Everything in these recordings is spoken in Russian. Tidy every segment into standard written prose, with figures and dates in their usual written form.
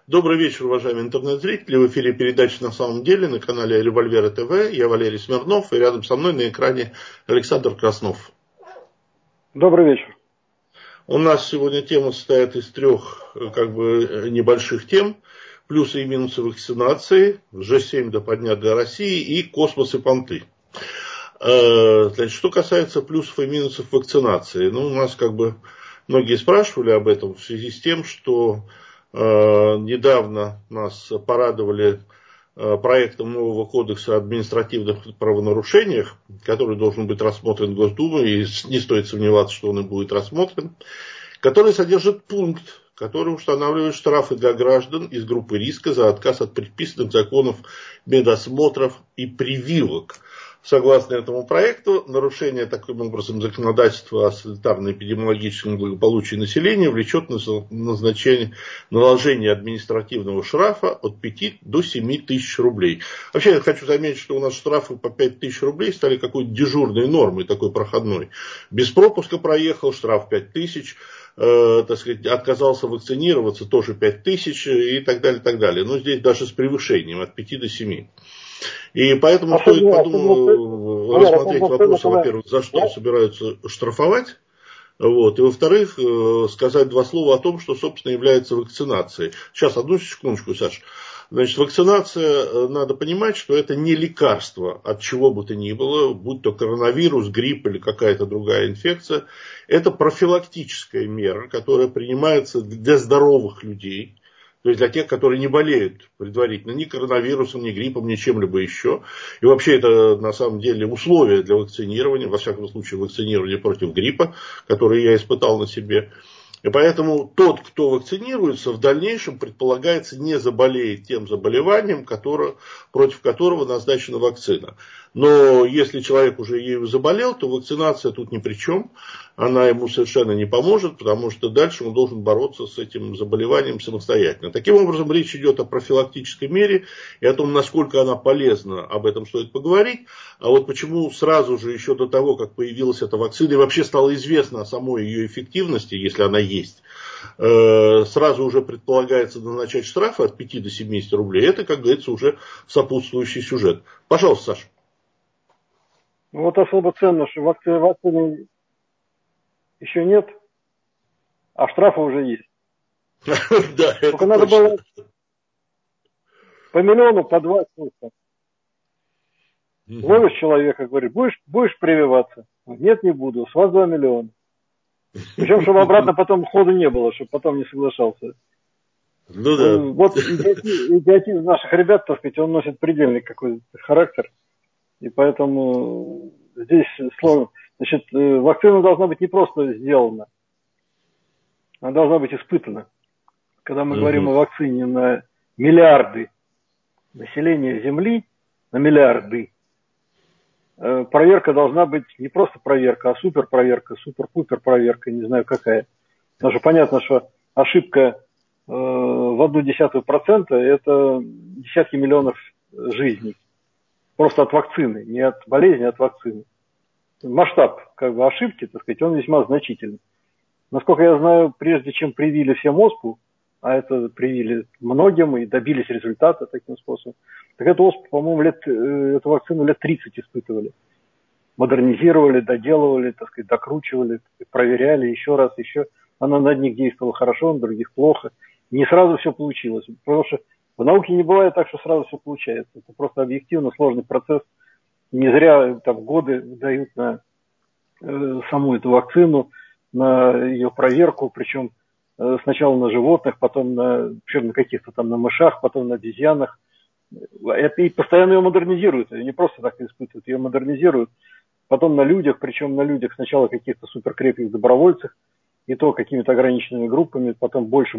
Добрый вечер, уважаемые интернет-зрители. В эфире передача «На самом деле» на канале Револьвера ТВ. Я Валерий Смирнов, и рядом со мной на экране Александр Краснов. Добрый вечер. У нас сегодня тема состоит из трех небольших тем. Плюсы и минусы вакцинации, G7 до подня для России и космос и понты. Значит, что касается плюсов и минусов вакцинации. У нас многие спрашивали об этом в связи с тем, что недавно нас порадовали проектом нового кодекса о административных правонарушениях, который должен быть рассмотрен Госдумой, и не стоит сомневаться, что он и будет рассмотрен, который содержит пункт, который устанавливает штрафы для граждан из группы риска за отказ от предписанных законов медосмотров и прививок. Согласно этому проекту, нарушение таким образом законодательства о санитарно-эпидемиологическом благополучии населения влечет на наложение административного штрафа от 5 до 7 тысяч рублей. Вообще, я хочу заметить, что у нас штрафы по 5 тысяч рублей стали какой-то дежурной нормой, такой проходной. Без пропуска проехал, штраф 5 тысяч. Отказался вакцинироваться, тоже 5 тысяч и так далее, так далее. Но здесь даже с превышением от 5 до 7. И поэтому стоит рассмотреть вопрос, во-первых, за что собираются штрафовать, и во-вторых, сказать два слова о том, что, собственно, является вакцинацией. Сейчас, одну секундочку, Саша. Значит, вакцинация, надо понимать, что это не лекарство от чего бы то ни было, будь то коронавирус, грипп или какая-то другая инфекция. Это профилактическая мера, которая принимается для здоровых людей. То есть для тех, которые не болеют предварительно ни коронавирусом, ни гриппом, ни чем-либо еще. И вообще это на самом деле условия для вакцинирования, во всяком случае вакцинирования против гриппа, который я испытал на себе. И поэтому тот, кто вакцинируется, в дальнейшем предполагается не заболеет тем заболеванием, против которого назначена вакцина. Но если человек уже ею заболел, то вакцинация тут ни при чем. Она ему совершенно не поможет, потому что дальше он должен бороться с этим заболеванием самостоятельно. Таким образом, речь идет о профилактической мере и о том, насколько она полезна, об этом стоит поговорить. А вот почему сразу же, еще до того, как появилась эта вакцина, и вообще стало известно о самой ее эффективности, если она есть, сразу уже предполагается назначать штрафы от 5 до 70 рублей. Это, как говорится, уже сопутствующий сюжет. Пожалуйста, Саша. Вот особо ценно, что вакцины еще нет, а штрафы уже есть. Да, это только надо было по миллиону, по 2 суток. Ловишь человека, говорит, будешь прививаться? Нет, не буду, с вас 2 миллиона. Причем, чтобы обратно потом хода не было, чтобы потом не соглашался. Ну да. Вот идиотизм наших ребят, так сказать, он носит предельный какой-то характер. И поэтому здесь сложно. Значит, вакцина должна быть не просто сделана, она должна быть испытана. Когда мы говорим о вакцине на миллиарды населения Земли, на миллиарды, проверка должна быть не просто проверка, а суперпроверка, супер-пупер проверка, не знаю какая. Потому что понятно, что ошибка в 0,1% это десятки миллионов жизней. Просто от вакцины, не от болезни, а от вакцины. Масштаб ошибки, так сказать, он весьма значительный. Насколько я знаю, прежде чем привили всем оспу, а это привили многим и добились результата таким способом, так эту оспу, по-моему, эту вакцину лет 30 испытывали. Модернизировали, доделывали, так сказать, докручивали, проверяли еще раз, еще. Она на одних действовала хорошо, на других плохо. Не сразу все получилось. Потому что в науке не бывает так, что сразу все получается. Это просто объективно сложный процесс. Не зря там годы дают на саму эту вакцину, на ее проверку, причем сначала на животных, потом на каких-то там на мышах, потом на обезьянах. И постоянно ее модернизируют. Ее не просто так испытывают, ее модернизируют. Потом на людях, причем на людях сначала каких-то суперкрепких добровольцах, и то какими-то ограниченными группами, потом больше.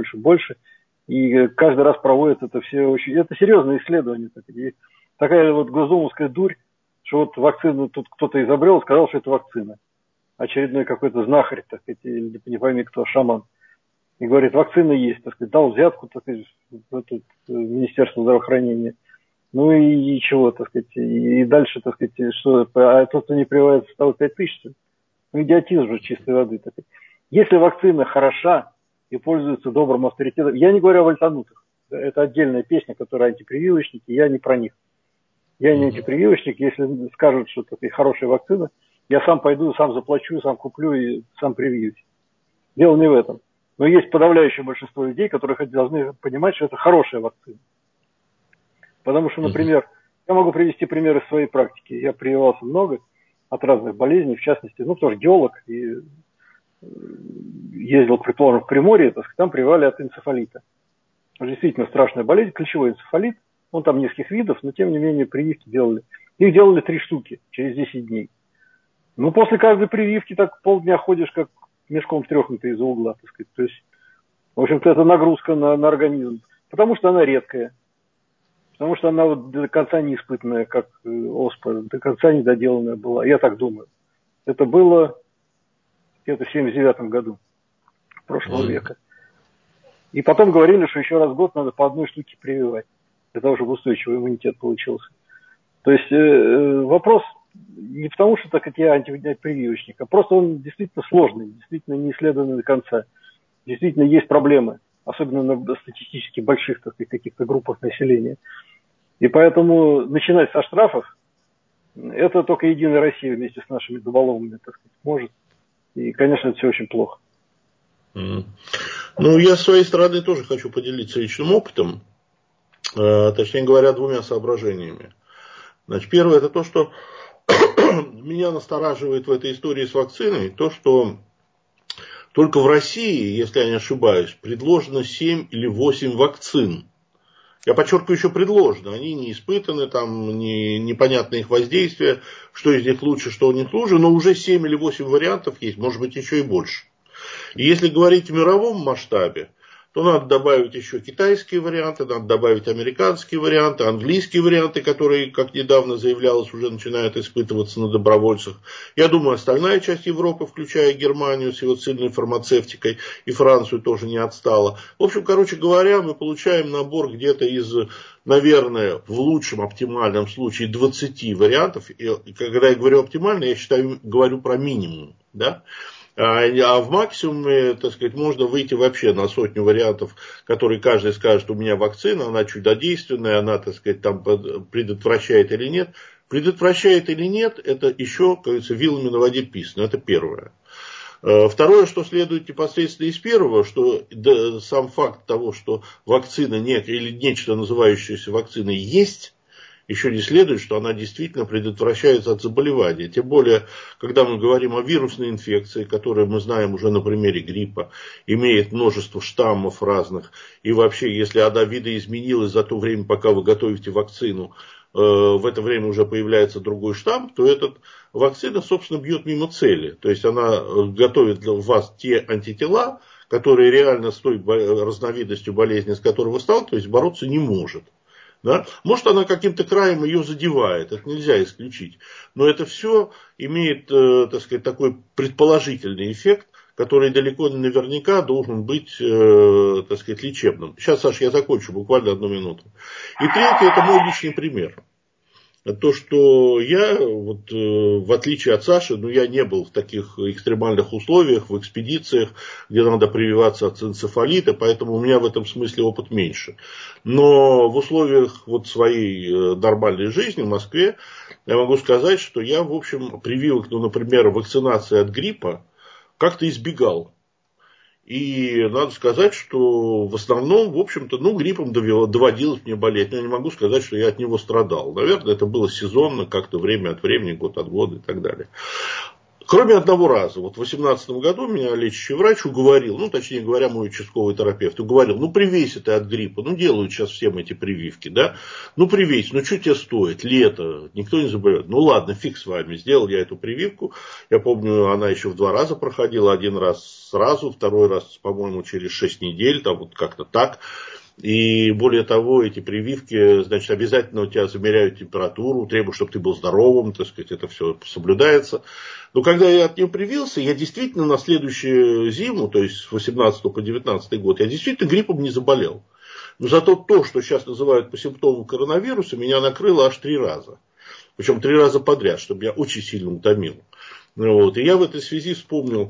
И каждый раз проводят это все очень... Это серьезное исследование. Такая вот госдумовская дурь, что вот вакцину тут кто-то изобрел, сказал, что это вакцина. Очередной какой-то знахарь, так сказать, или не пойми кто, шаман. И говорит, вакцина есть, так сказать, дал взятку, так сказать, в Министерство здравоохранения. Ну и чего, так сказать, и дальше, так сказать, что, а тот, кто не прививается, стало 5 тысяч. Ну, идиотизм же чистой воды. Так сказать. Если вакцина хороша, и пользуются добрым авторитетом. Я не говорю о вольтанутых. Это отдельная песня, которая антипрививочники, я не про них. Я не антипрививочник, если скажут, что это хорошая вакцина, я сам пойду, сам заплачу, сам куплю и сам привьюсь. Дело не в этом. Но есть подавляющее большинство людей, которые должны понимать, что это хорошая вакцина. Потому что, например, я могу привести примеры из своей практики. Я прививался много от разных болезней, в частности, потому что геолог, и ездил, предположим, в Приморье, там прививали от энцефалита. Действительно страшная болезнь, ключевой энцефалит. Он там нескольких видов, но тем не менее прививки делали. Их делали 3 штуки через 10 дней. Ну, после каждой прививки так полдня ходишь, как мешком трехнутый из-за угла, так сказать. То есть, в общем-то, это нагрузка на организм. Потому что она редкая. Потому что она вот до конца не испытанная, как оспа, до конца недоделанная была. Я так думаю. Это было где-то в 79 году прошлого века. И потом говорили, что еще раз в год надо по 1 штуке прививать, для того, чтобы устойчивый иммунитет получился. То есть вопрос не потому, что так как я антипрививочник, а просто он действительно сложный, действительно не исследованный до конца. Действительно есть проблемы, особенно на статистически больших, так сказать, каких-то группах населения. И поэтому начинать со штрафов, это только Единая Россия вместе с нашими дуболомами, так сказать, может. И, конечно, это все очень плохо. Ну, я с своей стороны тоже хочу поделиться личным опытом, точнее говоря, 2 соображениями. Значит, первое, это то, что меня настораживает в этой истории с вакциной, то, что только в России, если я не ошибаюсь, предложено 7 или 8 вакцин. Я подчеркиваю, еще предложено. Они не испытаны, там непонятно их воздействие, что из них лучше, что не лучше, но уже 7 или 8 вариантов есть, может быть, еще и больше. И если говорить в мировом масштабе, то надо добавить еще китайские варианты, надо добавить американские варианты, английские варианты, которые, как недавно заявлялось, уже начинают испытываться на добровольцах. Я думаю, остальная часть Европы, включая Германию с его сильной фармацевтикой, и Францию тоже не отстала. В общем, короче говоря, мы получаем набор где-то из, наверное, в лучшем оптимальном случае 20 вариантов. И когда я говорю оптимально, я говорю про минимум, да? А в максимуме, так сказать, можно выйти вообще на 100 вариантов, которые каждый скажет, у меня вакцина, она чудодейственная, она, так сказать, там предотвращает или нет. Предотвращает или нет, это еще, как говорится, вилами на воде писано, это первое. Второе, что следует непосредственно из первого, что сам факт того, что вакцина или нечто, называющееся вакциной, есть, еще не следует, что она действительно предотвращается от заболевания. Тем более, когда мы говорим о вирусной инфекции, которая, мы знаем уже на примере гриппа, имеет множество штаммов разных. И вообще, если она видоизменилась за то время, пока вы готовите вакцину, в это время уже появляется другой штамм, то эта вакцина, собственно, бьет мимо цели. То есть, она готовит для вас те антитела, которые реально с той разновидностью болезни, с которой вы сталкиваетесь, бороться не может. Да? Может, она каким-то краем ее задевает, это нельзя исключить. Но это все имеет, так сказать, такой предположительный эффект, который далеко не наверняка должен быть, так сказать, лечебным. Сейчас, Саша, я закончу, буквально 1 минуту. И третье, это мой личный пример. То, что я, вот, в отличие от Саши, я не был в таких экстремальных условиях, в экспедициях, где надо прививаться от энцефалита, поэтому у меня в этом смысле опыт меньше. Но в условиях вот своей нормальной жизни в Москве я могу сказать, что я, в общем, прививок, например, вакцинации от гриппа как-то избегал. И надо сказать, что в основном, в общем-то, гриппом доводилось мне болеть. Но я не могу сказать, что я от него страдал. Наверное, это было сезонно, как-то время от времени, год от года и так далее. Кроме одного раза. Вот в 2018 году меня лечащий врач уговорил, точнее говоря, мой участковый терапевт, уговорил, привейся ты от гриппа. Делают сейчас всем эти прививки, да. Привейся, что тебе стоит? Лето, никто не заболеет. Ладно, фиг с вами. Сделал я эту прививку. Я помню, она еще в 2 раза проходила. 1 раз сразу, 2 раз, по-моему, через 6 недель, там вот как-то так. И более того, эти прививки, значит, обязательно у тебя замеряют температуру, требуют, чтобы ты был здоровым, так сказать, это все соблюдается. Но когда я от нее привился, я действительно на следующую зиму, то есть с 18 по 19 год, я действительно гриппом не заболел. Но зато то, что сейчас называют по симптомам коронавируса, меня накрыло аж 3 раза. Причем 3 раза подряд, что меня очень сильно утомило. И я в этой связи вспомнил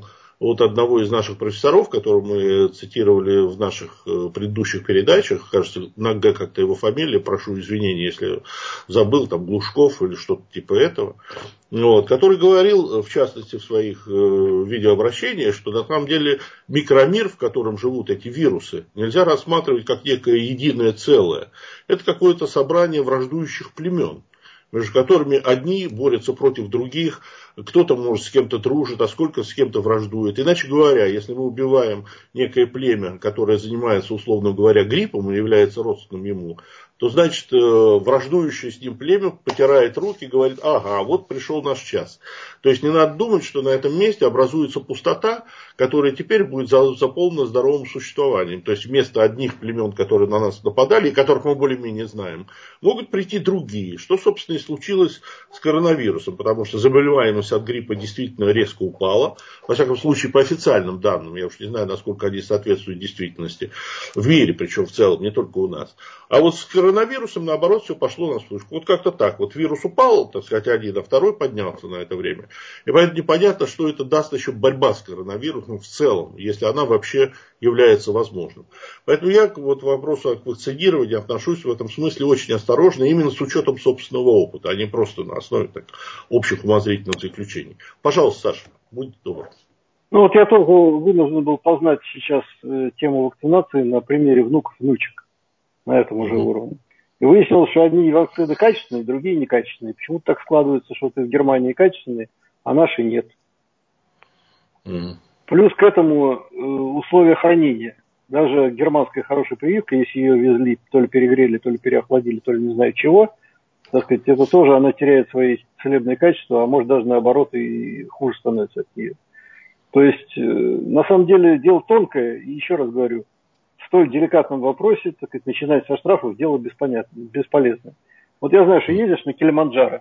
от одного из наших профессоров, которого мы цитировали в наших предыдущих передачах, кажется, нога как-то его фамилия, прошу извинения, если забыл, там Глушков или что-то типа этого, вот, который говорил, в частности, в своих видеообращениях, что на самом деле микромир, в котором живут эти вирусы, нельзя рассматривать как некое единое целое. Это какое-то собрание враждующих племен, между которыми одни борются против других, кто-то, может, с кем-то дружит, а сколько с кем-то враждует. Иначе говоря, если мы убиваем некое племя, которое занимается, условно говоря, гриппом и является родственным ему, то, значит, враждующее с ним племя потирает руки и говорит: ага, вот пришел наш час. То есть не надо думать, что на этом месте образуется пустота, которая теперь будет заполнена здоровым существованием. То есть вместо одних племен, которые на нас нападали, и которых мы более-менее знаем, могут прийти другие. Что, собственно, и случилось с коронавирусом, потому что заболеваемость от гриппа действительно резко упала. Во всяком случае, по официальным данным, я уж не знаю, насколько они соответствуют действительности, в мире, причем в целом, не только у нас. А вот с коронавирусом, наоборот, все пошло на вспышку. Вот как-то так. Вот вирус упал, так сказать, один, а второй поднялся на это время. И поэтому непонятно, что это даст еще борьба с коронавирусом в целом, если она вообще является возможным. Поэтому я вот к вопросу о вакцинировании отношусь в этом смысле очень осторожно, именно с учетом собственного опыта, а не просто на основе так, общих умозрительных заключений. Пожалуйста, Саша, будьте добры. Ну вот я только вынужден был познать сейчас тему вакцинации на примере внуков, внучек на этом уже уровне. И выяснилось, что одни вакцины качественные, другие некачественные. Почему-то так складывается, что в Германии качественные, а наши нет. Плюс к этому условия хранения. Даже германская хорошая прививка, если ее везли, то ли перегрели, то ли переохладили, то ли не знаю чего, так сказать, это тоже она теряет свои целебные качества, а может даже наоборот и хуже становится от нее. То есть, на самом деле, дело тонкое, и еще раз говорю, в столь деликатном вопросе, так сказать, начинать со штрафов, дело бесполезно. Вот я знаю, что едешь на Килиманджаро,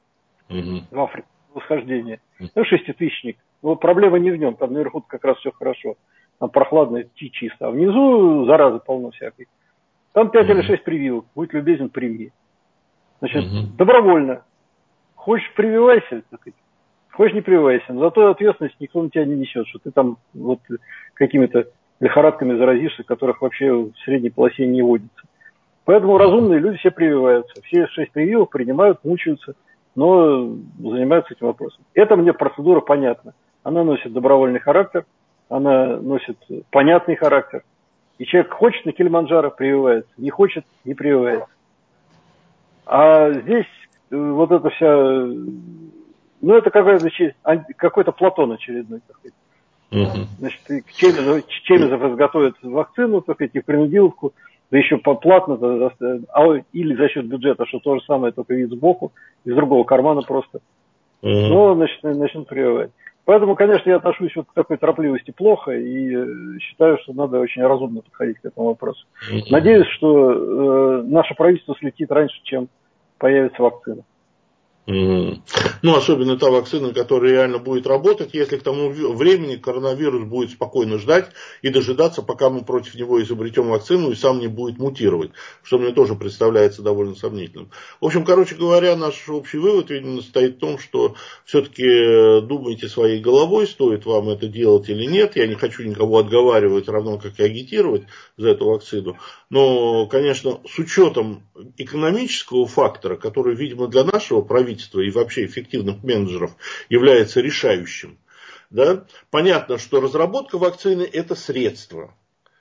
в Африке, восхождение, ну, шеститысячник, но проблема не в нем, там наверху как раз все хорошо, там прохладно и чисто, а внизу заразы полно всякой. Там 5 или 6 прививок, будь любезен, прими. Значит, добровольно. Хочешь прививайся, так сказать, хочешь не прививайся, но зато ответственность никто на тебя не несет, что ты там вот какими-то лихорадками заразишься, которых вообще в средней полосе не водится. Поэтому разумные люди все прививаются. Все 6 прививок принимают, мучаются, но занимаются этим вопросом. Это мне процедура понятна. Она носит добровольный характер, она носит понятный характер. И человек хочет на Килиманджаро, прививается, не хочет, не прививается. А здесь вот это вся... Ну, это какой-то Платон очередной, так сказать. Значит, Чемизов изготовит вакцину, так сказать, и принудиловку, да еще платно, или за счет бюджета, что то же самое, только вид сбоку, из другого кармана просто. Но, значит, начнут прививать. Поэтому, конечно, я отношусь вот к такой торопливости плохо и считаю, что надо очень разумно подходить к этому вопросу. Надеюсь, что наше правительство слетит раньше, чем появится вакцина. Ну, особенно та вакцина, которая реально будет работать, если к тому времени коронавирус будет спокойно ждать и дожидаться, пока мы против него изобретем вакцину и сам не будет мутировать, что мне тоже представляется довольно сомнительным. В общем, короче говоря, наш общий вывод, видимо, состоит в том, что все-таки думайте своей головой, стоит вам это делать или нет. Я не хочу никого отговаривать, равно как и агитировать за эту вакцину. Но, конечно, с учетом экономического фактора, который, видимо, для нашего правительства и вообще эффективных менеджеров является решающим. Да? Понятно, что разработка вакцины – это средство.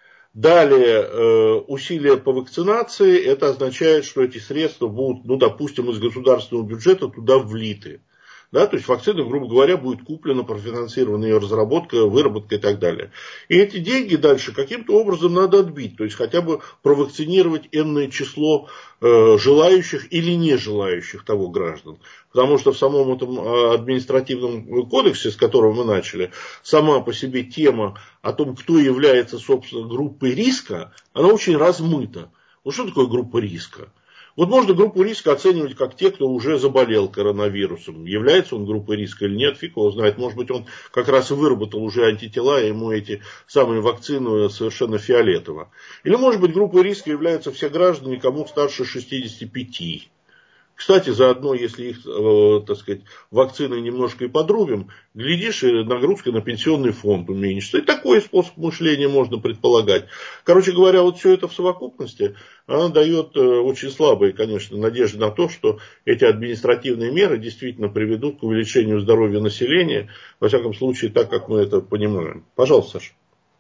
Далее усилия по вакцинации – это означает, что эти средства будут, ну, допустим, из государственного бюджета туда влиты. Да, то есть вакцина, грубо говоря, будет куплена, профинансирована ее разработка, выработка и так далее. И эти деньги дальше каким-то образом надо отбить. То есть хотя бы провакцинировать энное число желающих или не желающих того граждан. Потому что в самом этом административном кодексе, с которого мы начали, сама по себе тема о том, кто является, собственно, группой риска, она очень размыта. Ну что такое группа риска? Вот можно группу риска оценивать как те, кто уже заболел коронавирусом. Является он группой риска или нет, фиг его знает. Может быть, он как раз и выработал уже антитела, и ему эти самые вакцины совершенно фиолетово. Или, может быть, группой риска являются все граждане, кому старше 65. Кстати, заодно, если их, так сказать, вакцины немножко и подрубим, глядишь, и нагрузка на пенсионный фонд уменьшится. И такой способ мышления можно предполагать. Короче говоря, вот все это в совокупности, она дает очень слабые, конечно, надежды на то, что эти административные меры действительно приведут к увеличению здоровья населения, во всяком случае, так, как мы это понимаем. Пожалуйста, Саша.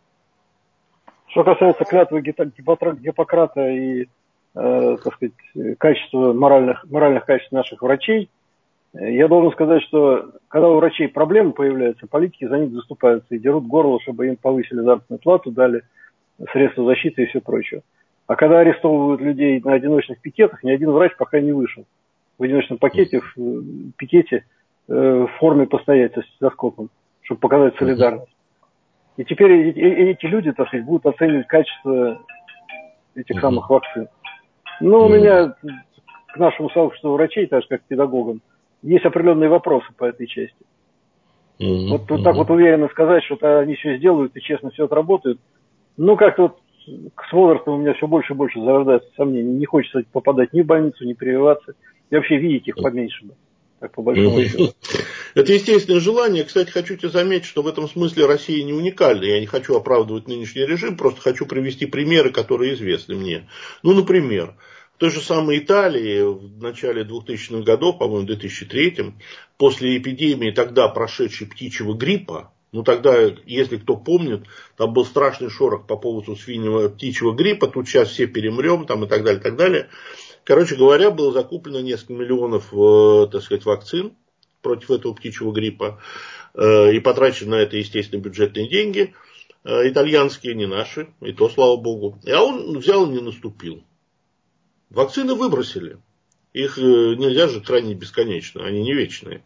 Что касается клятвы Гиппократа и, так сказать, качества, моральных качеств наших врачей, я должен сказать, что когда у врачей проблемы появляются, политики за них заступаются и дерут горло, чтобы им повысили заработную плату, дали средства защиты и все прочее. А когда арестовывают людей на одиночных пикетах, ни один врач пока не вышел в одиночном пикете в форме постоять со скопом, чтобы показать солидарность. И теперь эти люди, так сказать, будут оценивать качество этих самых вакцин. Но у меня к нашему сообществу врачей, так же как к педагогам, есть определенные вопросы по этой части. Вот так вот уверенно сказать, что они все сделают и честно все отработают. Ну, как-то вот с возрастом у меня все больше и больше зарождается сомнений. Не хочется попадать ни в больницу, ни прививаться. И вообще видеть их поменьше бы. Так, по большому счету. Это естественное желание. Кстати, хочу тебе заметить, что в этом смысле Россия не уникальна. Я не хочу оправдывать нынешний режим, просто хочу привести примеры, которые известны мне. Ну, например, в той же самой Италии в начале 2000-х годов, по-моему, в 2003, после эпидемии тогда прошедшей птичьего гриппа, ну, тогда, если кто помнит, там был страшный шорох по поводу свиньего птичьего гриппа, тут сейчас все перемрем, там, и так далее, и так далее. Короче говоря, было закуплено несколько миллионов, так сказать, вакцин против этого птичьего гриппа. И потрачено на это, естественно, бюджетные деньги. Итальянские, не наши. И то, слава богу. А он взял и не наступил. Вакцины выбросили. Их нельзя же хранить бесконечно. Они не вечные.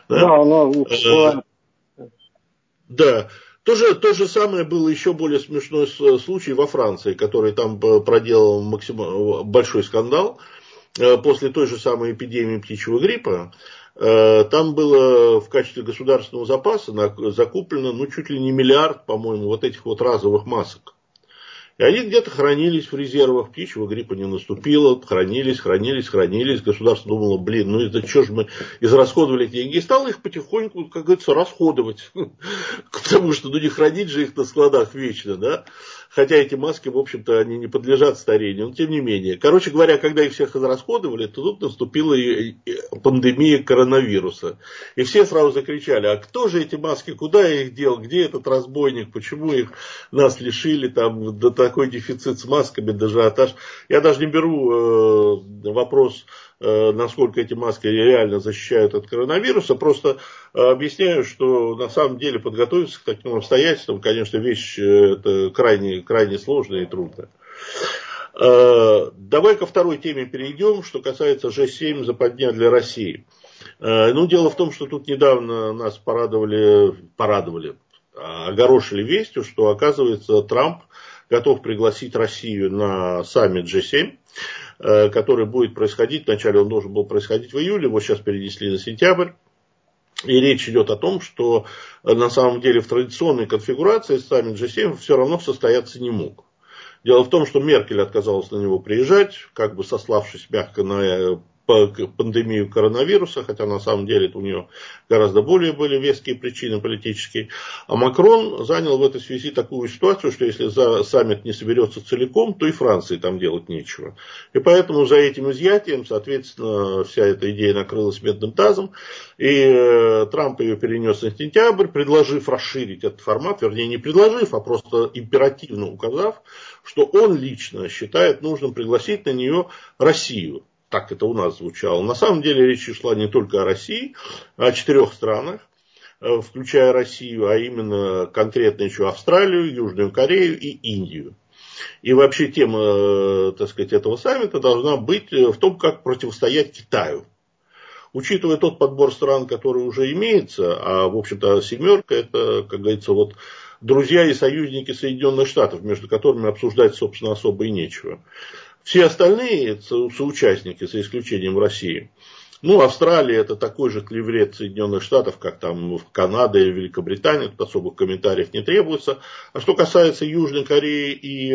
Да. Да. То же самое было еще более смешной случай во Франции, который там проделал большой скандал. После той же самой эпидемии птичьего гриппа, там было в качестве государственного запаса закуплено, ну, чуть ли не миллиард, по-моему, вот этих вот разовых масок. И они где-то хранились в резервах, птичьего гриппа не наступило, хранились. Государство думало, блин, ну это что же мы израсходовали деньги, и стало их потихоньку, как говорится, расходовать. Потому что, ну, не хранить же их на складах вечно, да. Хотя эти маски, в общем-то, они не подлежат старению, но тем не менее. Короче говоря, когда их всех израсходовали, то тут наступила пандемия коронавируса. И все сразу закричали, а кто же эти маски, куда я их дел, где этот разбойник, почему нас лишили, там, до такой дефицит с масками, даже ажиотаж. Я даже не беру вопрос, насколько эти маски реально защищают от коронавируса, просто объясняю, что на самом деле подготовиться к таким обстоятельствам, конечно, вещь это крайне сложная и трудная. Давай ко второй теме перейдем, что касается G7 западня для России. Ну, дело в том, что тут недавно нас огорошили вестью, что, оказывается, Трамп готов пригласить Россию на саммит G7, который будет происходить, вначале он должен был происходить в июле, его сейчас перенесли на сентябрь. И речь идет о том, что на самом деле в традиционной конфигурации саммит G7 все равно состояться не мог. Дело в том, что Меркель отказалась на него приезжать, как бы сославшись мягко на пандемию коронавируса, хотя на самом деле это у нее гораздо более были веские причины политические. А Макрон занял в этой связи такую ситуацию, что если саммит не соберется целиком, то и Франции там делать нечего. И поэтому за этим изъятием, соответственно, вся эта идея накрылась медным тазом. И Трамп ее перенес на сентябрь, предложив расширить этот формат, вернее не предложив, а просто императивно указав, что он лично считает нужным пригласить на нее Россию. Так это у нас звучало. На самом деле речь шла не только о России, а о 4 странах, включая Россию, а именно конкретно еще Австралию, Южную Корею и Индию. И вообще тема, так сказать, этого саммита должна быть в том, как противостоять Китаю. Учитывая тот подбор стран, который уже имеется, а в общем-то 7 это, как говорится, вот друзья и союзники Соединенных Штатов, между которыми обсуждать, собственно, особо и нечего. Все остальные соучастники, за исключением России, Ну, Австралия это такой же клеврет Соединенных Штатов, как там Канада или Великобритания, тут особых комментариев не требуется. А что касается Южной Кореи и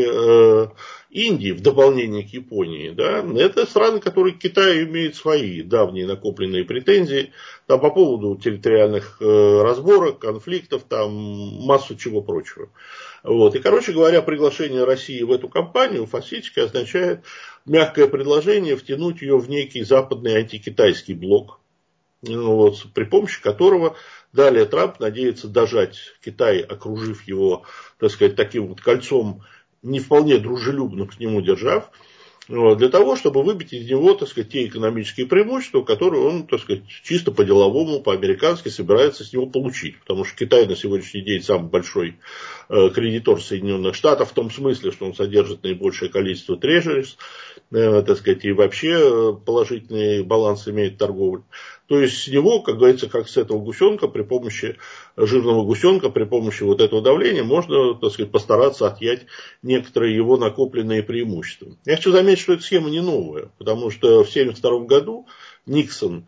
Индии, в дополнение к Японии, да, это страны, которые к Китаю имеют свои давние накопленные претензии там, по поводу территориальных разборок, конфликтов, там массу чего прочего. Вот. И, короче говоря, приглашение России в эту кампанию фактически означает мягкое предложение втянуть ее в некий западный антикитайский блок, вот, при помощи которого далее Трамп надеется дожать Китай, окружив его, так сказать, таким вот кольцом, не вполне дружелюбно к нему держав, для того, чтобы выбить из него, так сказать, те экономические преимущества, которые он, так сказать, чисто по-деловому, по-американски собирается с него получить. Потому что Китай на сегодняшний день самый большой кредитор Соединенных Штатов, в том смысле, что он содержит наибольшее количество трежерис, так сказать, и вообще положительный баланс имеет торговля. То есть с него, как говорится, как с этого гусенка, при помощи жирного гусенка, при помощи вот этого давления, можно, так сказать, постараться отъять некоторые его накопленные преимущества. Я хочу заметить, что эта схема не новая, потому что в 1972 году Никсон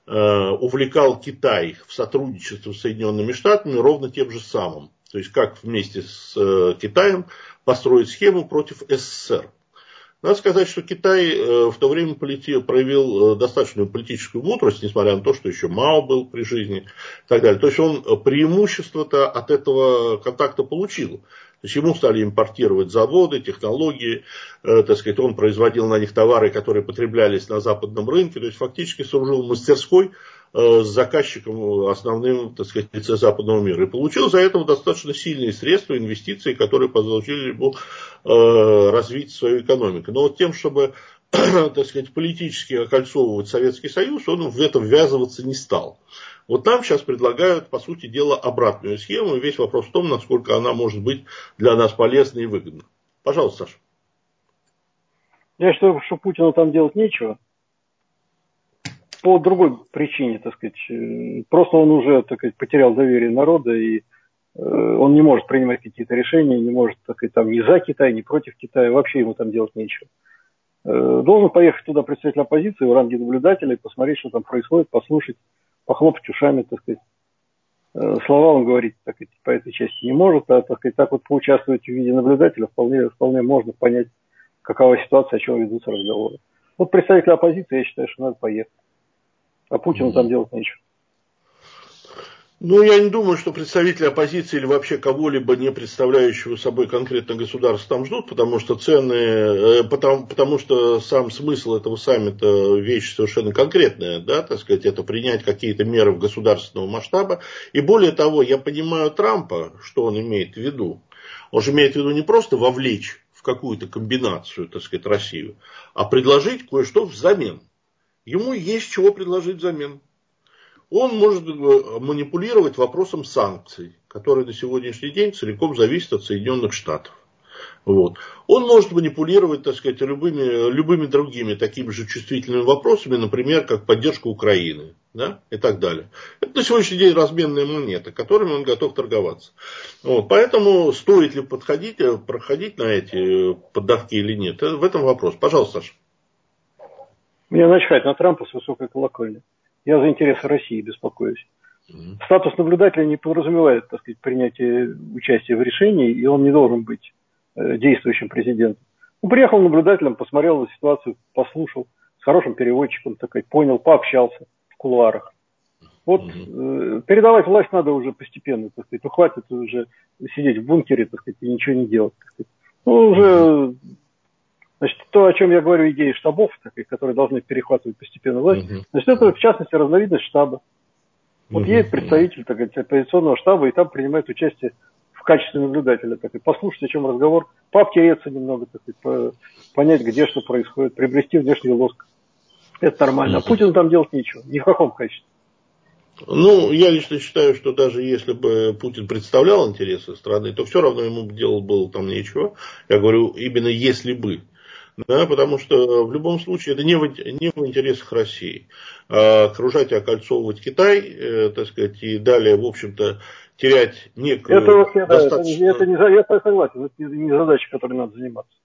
увлекал Китай в сотрудничество с Соединенными Штатами ровно тем же самым. То есть, как вместе с Китаем построить схему против СССР. Надо сказать, что Китай в то время проявил достаточную политическую мудрость, несмотря на то, что еще Мао был при жизни и так далее. То есть он преимущество-то от этого контакта получил. То есть ему стали импортировать заводы, технологии, так сказать, он производил на них товары, которые потреблялись на западном рынке. То есть фактически служил мастерской с заказчиком основным, так сказать, лице западного мира. И получил за это достаточно сильные средства, инвестиции, которые позволили ему развить свою экономику. Но вот тем, чтобы, так сказать, политически окольцовывать Советский Союз, он в это ввязываться не стал. Вот нам сейчас предлагают, по сути дела, обратную схему. И весь вопрос в том, насколько она может быть для нас полезна и выгодна. Пожалуйста, Саша. Я считаю, что Путину там делать нечего. По другой причине, так сказать. Просто он уже, так сказать, потерял доверие народа, и он не может принимать какие-то решения, не может, так сказать, там ни за Китай, ни против Китая. Вообще ему там делать нечего. Должен поехать туда представитель оппозиции в ранге наблюдателя и посмотреть, что там происходит, послушать, похлопать ушами, так сказать. Слова он говорить, так сказать, по этой части не может, а, так сказать, так вот поучаствовать в виде наблюдателя вполне можно понять, какова ситуация, о чем ведутся разговоры. Вот представитель оппозиции, я считаю, что надо поехать. А Путину там делать нечего. Ну, я не думаю, что представители оппозиции или вообще кого-либо, не представляющего собой конкретно государство, там ждут, потому что потому что сам смысл этого саммита вещь совершенно конкретная, да, так сказать, это принять какие-то меры в государственного масштаба. И более того, я понимаю Трампа, что он имеет в виду. Он же имеет в виду не просто вовлечь в какую-то комбинацию, так сказать, Россию, а предложить кое-что взамен. Ему есть чего предложить взамен. Он может манипулировать вопросом санкций, которые на сегодняшний день целиком зависят от Соединенных Штатов. Вот. Он может манипулировать, так сказать, любыми другими такими же чувствительными вопросами, например, как поддержка Украины, да, и так далее. Это на сегодняшний день разменная монета, которыми он готов торговаться. Вот. Поэтому стоит ли проходить на эти поддавки или нет, в этом вопрос. Пожалуйста, Саша. Мне начхать на Трампа с высокой колокольни. Я за интересы России беспокоюсь. Статус наблюдателя не подразумевает, так сказать, принятие участия в решении, и он не должен быть действующим президентом. Он приехал наблюдателем, посмотрел на ситуацию, послушал, с хорошим переводчиком, так сказать, понял, пообщался в кулуарах. Вот передавать власть надо уже постепенно, так сказать. Ну, хватит уже сидеть в бункере, так сказать, и ничего не делать. Так сказать. Ну, уже, значит, то, о чем я говорю, идеи штабов, так сказать, которые должны перехватывать постепенно власть, значит, это, в частности, разновидность штаба. Вот есть представитель, так сказать, оппозиционного штаба, и там принимает участие в качестве наблюдателя, так сказать, послушать, о чем разговор, пообтереться немного, так сказать, понять, где что происходит, приобрести внешний лоск. Это нормально. А Путину там делать нечего, ни в каком качестве. Ну, я лично считаю, что даже если бы Путин представлял интересы страны, то все равно ему делать было там нечего. Я говорю, именно если бы. Да, потому что в любом случае это не в интересах России. А окружать и окольцовывать Китай, так сказать, и далее, в общем-то, терять некую это не, я согласен, это не задача, которой надо заниматься.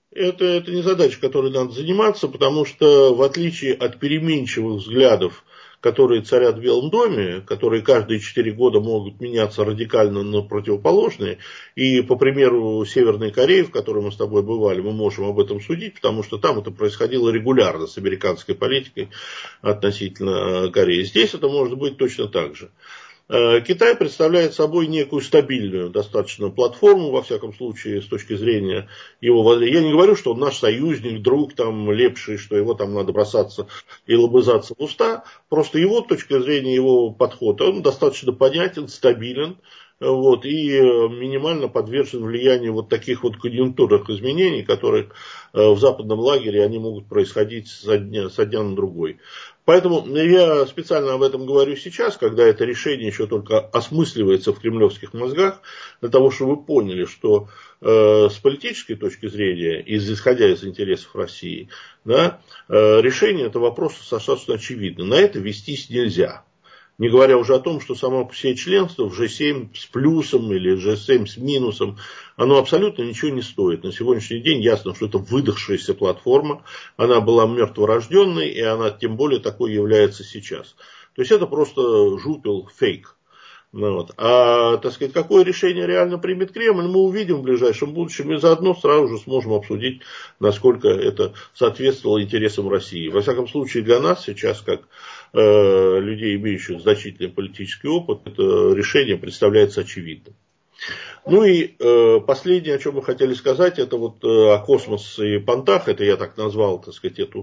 Это не задача, которой надо заниматься, потому что в отличие от переменчивых взглядов, которые царят в Белом доме, которые каждые 4 года могут меняться радикально на противоположные, и по примеру Северной Кореи, в которой мы с тобой бывали, мы можем об этом судить, потому что там это происходило регулярно с американской политикой относительно Кореи. Здесь это может быть точно так же. Китай представляет собой некую стабильную достаточно платформу, во всяком случае, с точки зрения его... Я не говорю, что он наш союзник, друг, там, лепший, что его там надо бросаться и лобызаться в уста. Просто его точка зрения, его подход, он достаточно понятен, стабилен. Вот, и минимально подвержен влиянию вот таких вот конъюнктурных изменений, которые в западном лагере они могут происходить со дня на другой. Поэтому я специально об этом говорю сейчас, когда это решение еще только осмысливается в кремлевских мозгах, для того, чтобы вы поняли, что с политической точки зрения, исходя из интересов России, да, решение этого вопроса достаточно очевидно. На это вестись нельзя. Не говоря уже о том, что само по себе членство в G7 с плюсом или G7 с минусом, оно абсолютно ничего не стоит. На сегодняшний день ясно, что это выдохшаяся платформа, она была мертворожденной, и она тем более такой является сейчас. То есть это просто жупел, фейк. Вот. А, так сказать, какое решение реально примет Кремль, мы увидим в ближайшем будущем, и заодно сразу же сможем обсудить, насколько это соответствовало интересам России. Во всяком случае, для нас сейчас, как людей, имеющих значительный политический опыт, это решение представляется очевидным. Ну и последнее, о чем мы хотели сказать, это вот о космосе и понтах, это я так назвал, так сказать, эту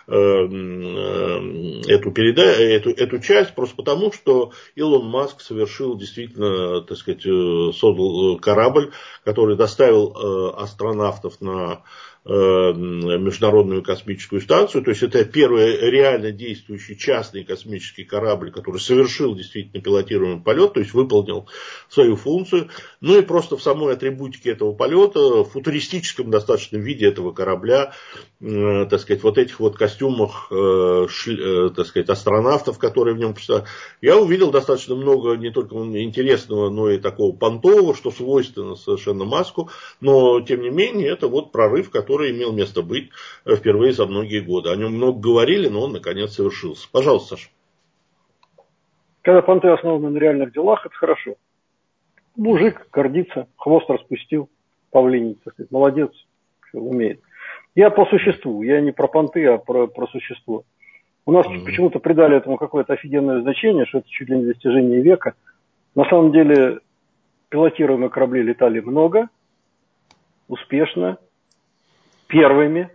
часть, просто потому, что Илон Маск совершил действительно, так сказать, создал корабль, который доставил астронавтов на Международную космическую станцию. То есть это первый реально действующий частный космический корабль, который совершил действительно пилотируемый полет, то есть выполнил свою функцию. Ну и просто в самой атрибутике этого полета, в футуристическом достаточно виде этого корабля, так сказать, вот этих вот костюмах, так сказать, астронавтов, которые в нем представляют, я увидел достаточно много не только интересного, но и такого понтового, что свойственно совершенно Маску, но тем не менее это вот прорыв, который имел место быть впервые за многие годы. О нем много говорили, но он наконец совершился. Пожалуйста, Саша. Когда понты основаны на реальных делах, это хорошо. Мужик гордится, хвост распустил, павлиний, так сказать, молодец, все умеет. Я по существу, я не про понты, а про существо. У нас почему-то придали этому какое-то офигенное значение, что это чуть ли не достижение века. На самом деле пилотируемые корабли летали много, успешно, первыми,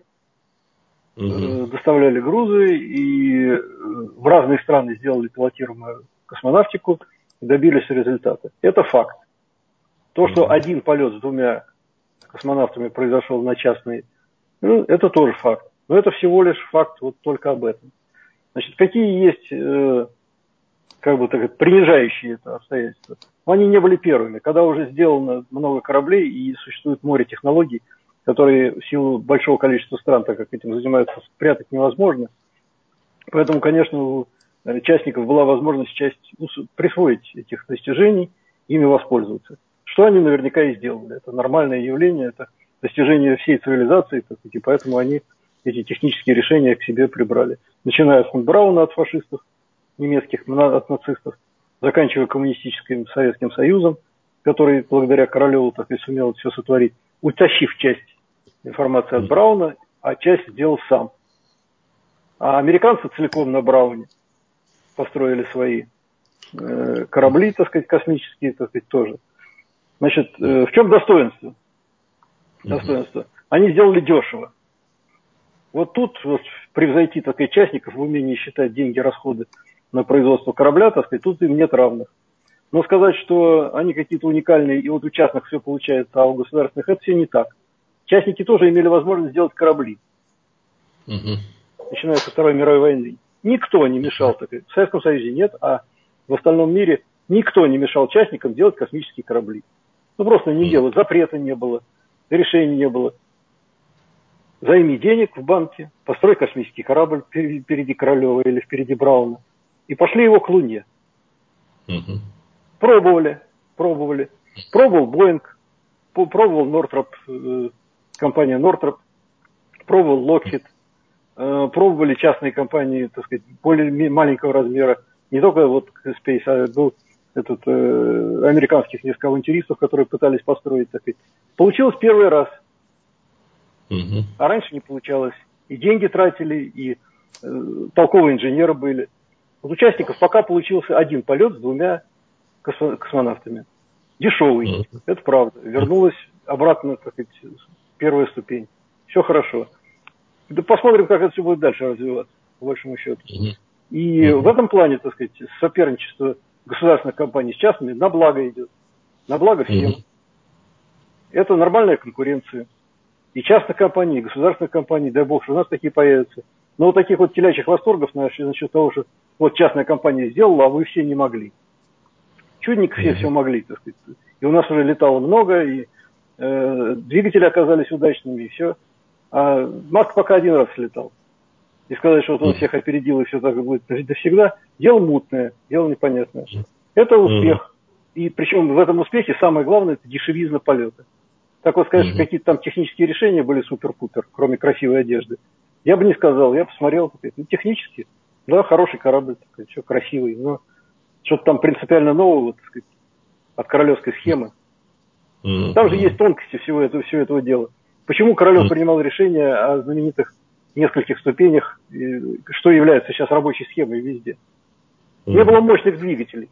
доставляли грузы и в разные страны сделали пилотируемую космонавтику и добились результата. Это факт. То, что один полет с 2 космонавтами произошел на частный, это тоже факт. Но это всего лишь факт вот только об этом. Значит, какие есть, как бы так, принижающие это обстоятельства? Они не были первыми. Когда уже сделано много кораблей и существует море технологий, которые в силу большого количества стран, так как этим занимаются, спрятать невозможно. Поэтому, конечно, у участников была возможность часть присвоить этих достижений, ими воспользоваться. Что они наверняка и сделали. Это нормальное явление, это достижение всей цивилизации, и поэтому они эти технические решения к себе прибрали. Начиная с фон Брауна от фашистов, немецких, от нацистов, заканчивая коммунистическим Советским Союзом, который благодаря Королеву так и сумел все сотворить, утащив часть информации от Брауна, а часть сделал сам. А американцы целиком на Брауне построили свои корабли, так сказать, космические, так сказать, тоже. Значит, в чем достоинство? Достоинство. Они сделали дешево. Вот тут вот, превзойти так сказать, частников в умении считать деньги, расходы на производство корабля, так сказать, тут им нет равных. Но сказать, что они какие-то уникальные, и вот у частных все получается, а у государственных это все не так. Частники тоже имели возможность сделать корабли. Начиная со Второй мировой войны. Никто не мешал, так сказать, в Советском Союзе нет, а в остальном мире никто не мешал частникам делать космические корабли. Ну просто не делать, запрета не было, решений не было. Займи денег в банке, построй космический корабль впереди Королева или впереди Брауна. И пошли его к Луне. Пробовали. Пробовал Боинг, пробовал Нортроп, компания Нортроп, пробовал Lockheed, пробовали частные компании, так сказать, более маленького размера. Не только вот Space, а был американских несколько авантюристов, которые пытались построить, так сказать. Получилось первый раз. А раньше не получалось. И деньги тратили, и толковые инженеры были. Вот участников пока получился один полет с 2 космонавтами. Дешевый, это правда. Вернулась обратно, так сказать, первая ступень. Все хорошо. Да посмотрим, как это все будет дальше развиваться, по большому счету. И в этом плане, так сказать, соперничество государственных компаний с частными на благо идет. На благо всем. Это нормальная конкуренция. И частных компаний, и государственных компаний, дай бог, что у нас такие появятся. Но вот таких вот телячьих восторгов насчет того, что вот частная компания сделала, а вы все не могли. Чудненько все могли, так сказать. И у нас уже летало много, и двигатели оказались удачными, и все. А Маск пока один раз летал. И сказать, что вот он всех опередил, и все так будет всегда, дело мутное, дело непонятное. Это успех. И причем в этом успехе самое главное, это дешевизна полета. Так вот сказать, что какие-то там технические решения были супер-пупер, кроме красивой одежды. Я бы не сказал, я посмотрел, ну, технически, да, хороший корабль, такой, все красивый, но что-то там принципиально нового, так сказать, от королевской схемы. Там же есть тонкости всего этого дела. Почему Королев принимал решение о знаменитых нескольких ступенях, что является сейчас рабочей схемой везде? Не было мощных двигателей.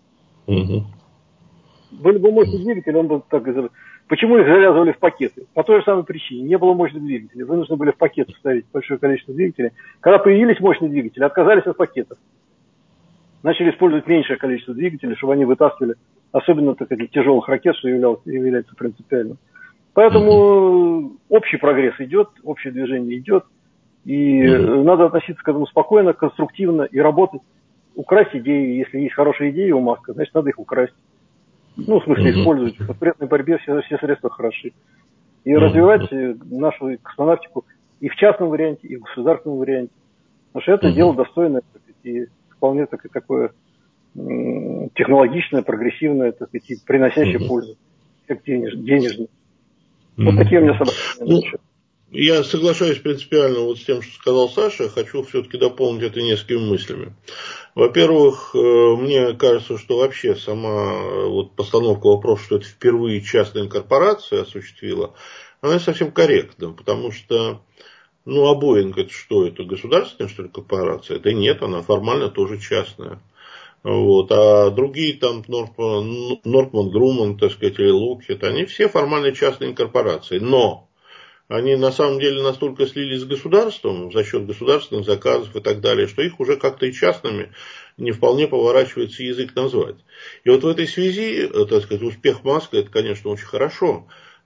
Были бы мощные двигатели, он бы так говорил. Почему их завязывали в пакеты? По той же самой причине. Не было мощных двигателей. Вынуждены были в пакеты ставить большое количество двигателей. Когда появились мощные двигатели, отказались от пакетов. Начали использовать меньшее количество двигателей, чтобы они вытаскивали, особенно так, для тяжелых ракет, что является принципиальным. Поэтому общий прогресс идет, общее движение идет. И надо относиться к этому спокойно, конструктивно и работать. Украсть идеи. Если есть хорошие идеи у Маска, значит, надо их украсть. Ну, в смысле, использовать. В конкурентной борьбе все средства хороши. И развивать нашу космонавтику и в частном варианте, и в государственном варианте. Потому что это дело достойное, так сказать, и вполне такое технологичное, прогрессивное, так сказать, и приносящее пользу, как денежное. Вот такие у меня соображения. Я соглашаюсь принципиально вот с тем, что сказал Саша. Хочу все-таки дополнить это несколькими мыслями. Во-первых, мне кажется, что вообще сама вот постановка вопроса, что это впервые частная корпорация осуществила, она не совсем корректна. Потому что, а Боинг это что? Это государственная, что ли, корпорация? Да нет, она формально тоже частная. Вот. А другие там Нортман Груман, так сказать, или Lockheed, они все формально частные корпорации. Но они на самом деле настолько слились с государством за счет государственных заказов и так далее, что их уже как-то и частными не вполне поворачивается язык назвать. И вот в этой связи, так сказать, успех Маска, это, конечно, очень хорошо.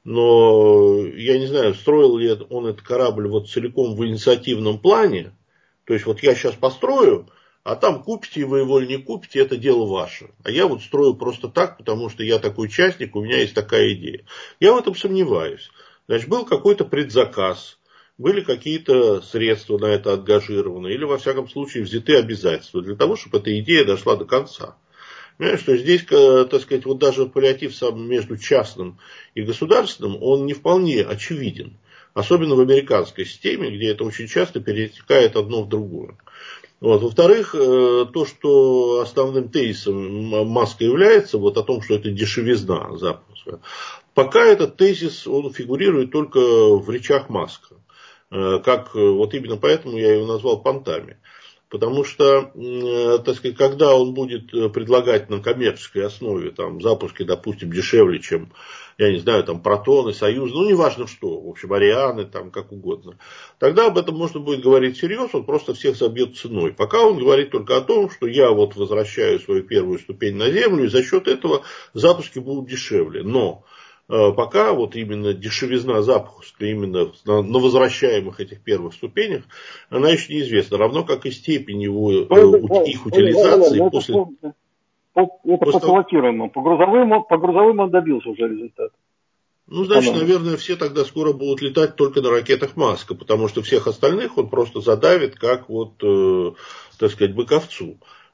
Но я не знаю, строил ли он этот корабль вот целиком в инициативном плане. То есть вот я сейчас построю, а там купите вы его или не купите, это дело ваше. А я вот строю просто так, потому что я такой частник, у меня есть такая идея. Я в этом сомневаюсь. Значит, был какой-то предзаказ, были какие-то средства на это отгажированы, или, во всяком случае, взяты обязательства для того, чтобы эта идея дошла до конца. Понимаешь, что здесь, так сказать, вот даже паллиатив сам между частным и государственным, он не вполне очевиден. Особенно в американской системе, где это очень часто перетекает одно в другое. Вот. Во-вторых, то, что основным тезисом Маска является, вот о том, что это дешевизна запуска, пока этот тезис, он фигурирует только в речах Маска. Как, вот именно поэтому я его назвал понтами. Потому что, так сказать, когда он будет предлагать на коммерческой основе там, запуски, допустим, дешевле, чем, я не знаю, там, Протоны, Союз, неважно что, в общем, Арианы, там, как угодно, тогда об этом можно будет говорить всерьез, он просто всех забьет ценой. Пока он говорит только о том, что я вот возвращаю свою первую ступень на Землю, и за счет этого запуски будут дешевле. Но пока вот именно дешевизна запуска именно на возвращаемых этих первых ступенях, она еще неизвестна. Равно как и степень его, их утилизации после... Это по пилотируемым. По грузовым он добился уже результата. Значит, наверное, все тогда скоро будут летать только на ракетах Маска, потому что всех остальных он просто задавит, как вот, так сказать, быковцу.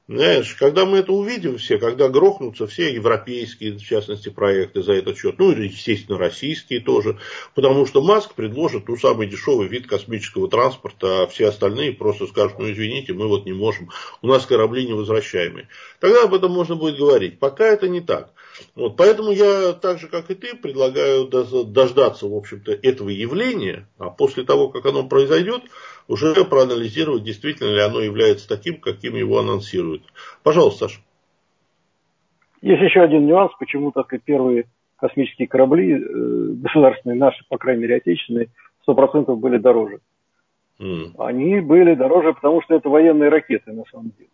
Знаешь, когда мы это увидим все, когда грохнутся все европейские, в частности, проекты за этот счет, ну, и, естественно, российские тоже, потому что Маск предложит ту самый дешевый вид космического транспорта, а все остальные просто скажут, ну, извините, мы вот не можем, у нас корабли невозвращаемые. Тогда об этом можно будет говорить. Пока это не так. Вот, поэтому я, так же, как и ты, предлагаю дождаться, в общем-то, этого явления, а после того, как оно произойдет, уже проанализировать, действительно ли оно является таким, каким его анонсируют. Пожалуйста, Саша. Есть еще один нюанс, почему так и первые космические корабли, государственные наши, по крайней мере отечественные, 100% были дороже. Они были дороже, потому что это военные ракеты на самом деле.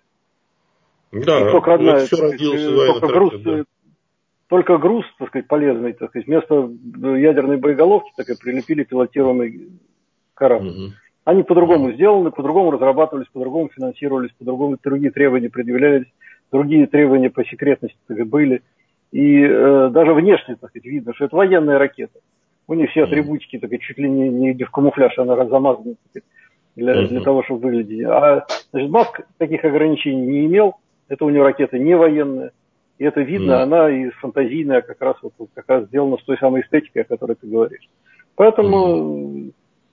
Да, и только одна, это все родился из военных ракет, да. Только груз, так сказать, полезный, так сказать, вместо ядерной боеголовки так и прилепили пилотируемый корабль. Они по-другому сделаны, по-другому разрабатывались, по-другому финансировались, по-другому другие требования предъявлялись, другие требования по секретности были. И даже внешне, так сказать, видно, что это военная ракета. У них все атрибутики, так сказать, чуть ли не в камуфляж, она замазана, так сказать, для того, чтобы выглядеть. А значит, Маск таких ограничений не имел, это у него ракета не военная. И это видно, она и фантазийная, как раз сделана с той самой эстетикой, о которой ты говоришь. Поэтому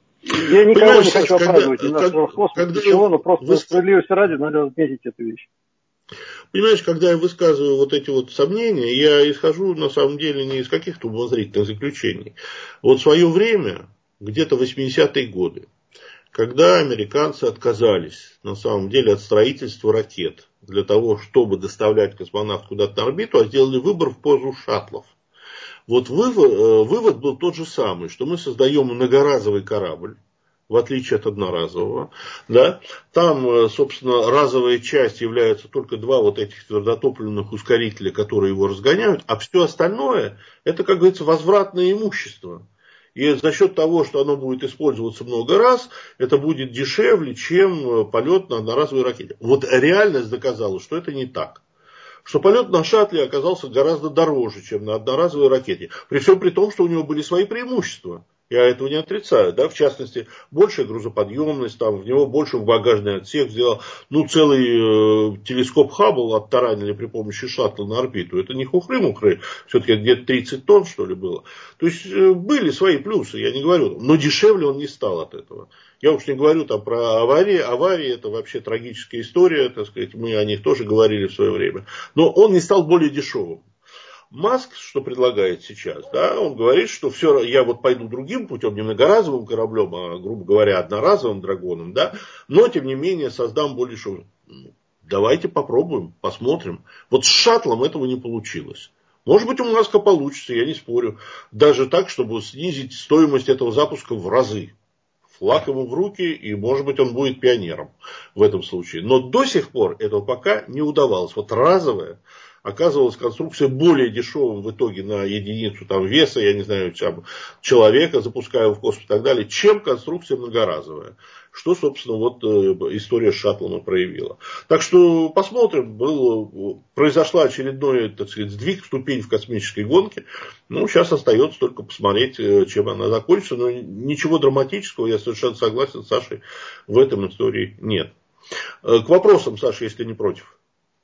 я никого не хочу оправдывать, ни нашего космоса, ничего, но просто справедливости ради надо отметить эту вещь. Понимаешь, когда я высказываю вот эти вот сомнения, я исхожу на самом деле не из каких-то умозрительных заключений. Вот в свое время, где-то 80-е годы, когда американцы отказались на самом деле от строительства ракет для того, чтобы доставлять космонавтов куда-то на орбиту, а сделали выбор в пользу шаттлов. Вот вывод был тот же самый, что мы создаем многоразовый корабль, в отличие от одноразового. Да? Там, собственно, разовая часть является только два вот этих твердотопливных ускорителя, которые его разгоняют, а все остальное, это, как говорится, возвратное имущество. И за счет того, что оно будет использоваться много раз, это будет дешевле, чем полет на одноразовой ракете. Вот реальность доказала, что это не так. Что полет на шаттле оказался гораздо дороже, чем на одноразовой ракете. При всем при том, что у него были свои преимущества. Я этого не отрицаю. Да? В частности, большая грузоподъемность, там, в него больше в багажный отсек сделал. Ну, целый телескоп Хаббл оттаранили при помощи шаттла на орбиту. Это не хухры-мухры. Все-таки где-то 30 тонн, что ли, было. То есть, были свои плюсы, я не говорю. Но дешевле он не стал от этого. Я уж не говорю там про аварии. Аварии это вообще трагическая история. Так сказать, мы о них тоже говорили в свое время. Но он не стал более дешевым. Маск, что предлагает сейчас, да, он говорит, что все, я вот пойду другим путем, не многоразовым кораблем, а, грубо говоря, одноразовым драгоном, да, но, тем не менее, создам более шумный. Давайте попробуем, посмотрим. Вот с шаттлом этого не получилось. Может быть, у Маска получится, я не спорю. Даже так, чтобы снизить стоимость этого запуска в разы. Флаг ему в руки, и, может быть, он будет пионером в этом случае. Но до сих пор этого пока не удавалось. Вот разовое оказывалась конструкция более дешевым в итоге на единицу там, веса, я не знаю, там, человека, запуская его в космос и так далее, чем конструкция многоразовая. Что, собственно, вот история с шаттлом и проявила. Так что посмотрим. Произошла очередной, так сказать, сдвиг, ступень в космической гонке. Ну, сейчас остается только посмотреть, чем она закончится. Но ничего драматического, я совершенно согласен с Сашей, в этом истории нет. К вопросам, Саша, если не против.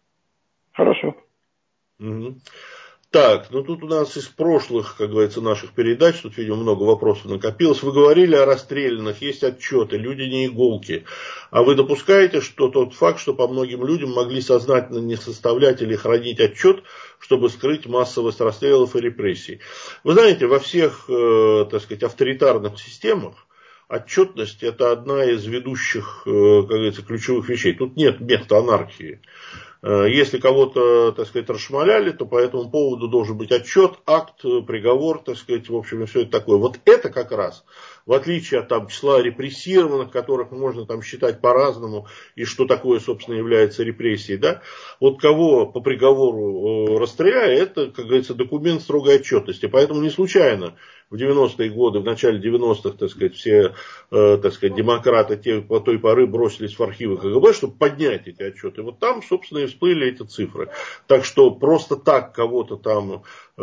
Хорошо. Угу. Так, ну тут у нас из прошлых, как говорится, наших передач, тут, видимо, много вопросов накопилось. Вы говорили о расстрелянных, есть отчеты, люди не иголки. А вы допускаете, что тот факт, что по многим людям могли сознательно не составлять или хранить отчет, чтобы скрыть массовость расстрелов и репрессий? Вы знаете, во всех, так сказать, авторитарных системах отчетность это одна из ведущих, как говорится, ключевых вещей. Тут нет места анархии. Если кого-то, так сказать, расшмаляли, то по этому поводу должен быть отчет, акт, приговор, так сказать, в общем, и все это такое. Вот это как раз, в отличие от там, числа репрессированных, которых можно там считать по-разному, и что такое, собственно, является репрессией, да, вот кого по приговору расстреляли, это, как говорится, документ строгой отчетности. Поэтому не случайно в 90-е годы, в начале 90-х, так сказать, все, так сказать, демократы по той поры бросились в архивы КГБ, чтобы поднять эти отчеты. Вот там, собственно, и всплыли эти цифры. Так что просто так кого-то там,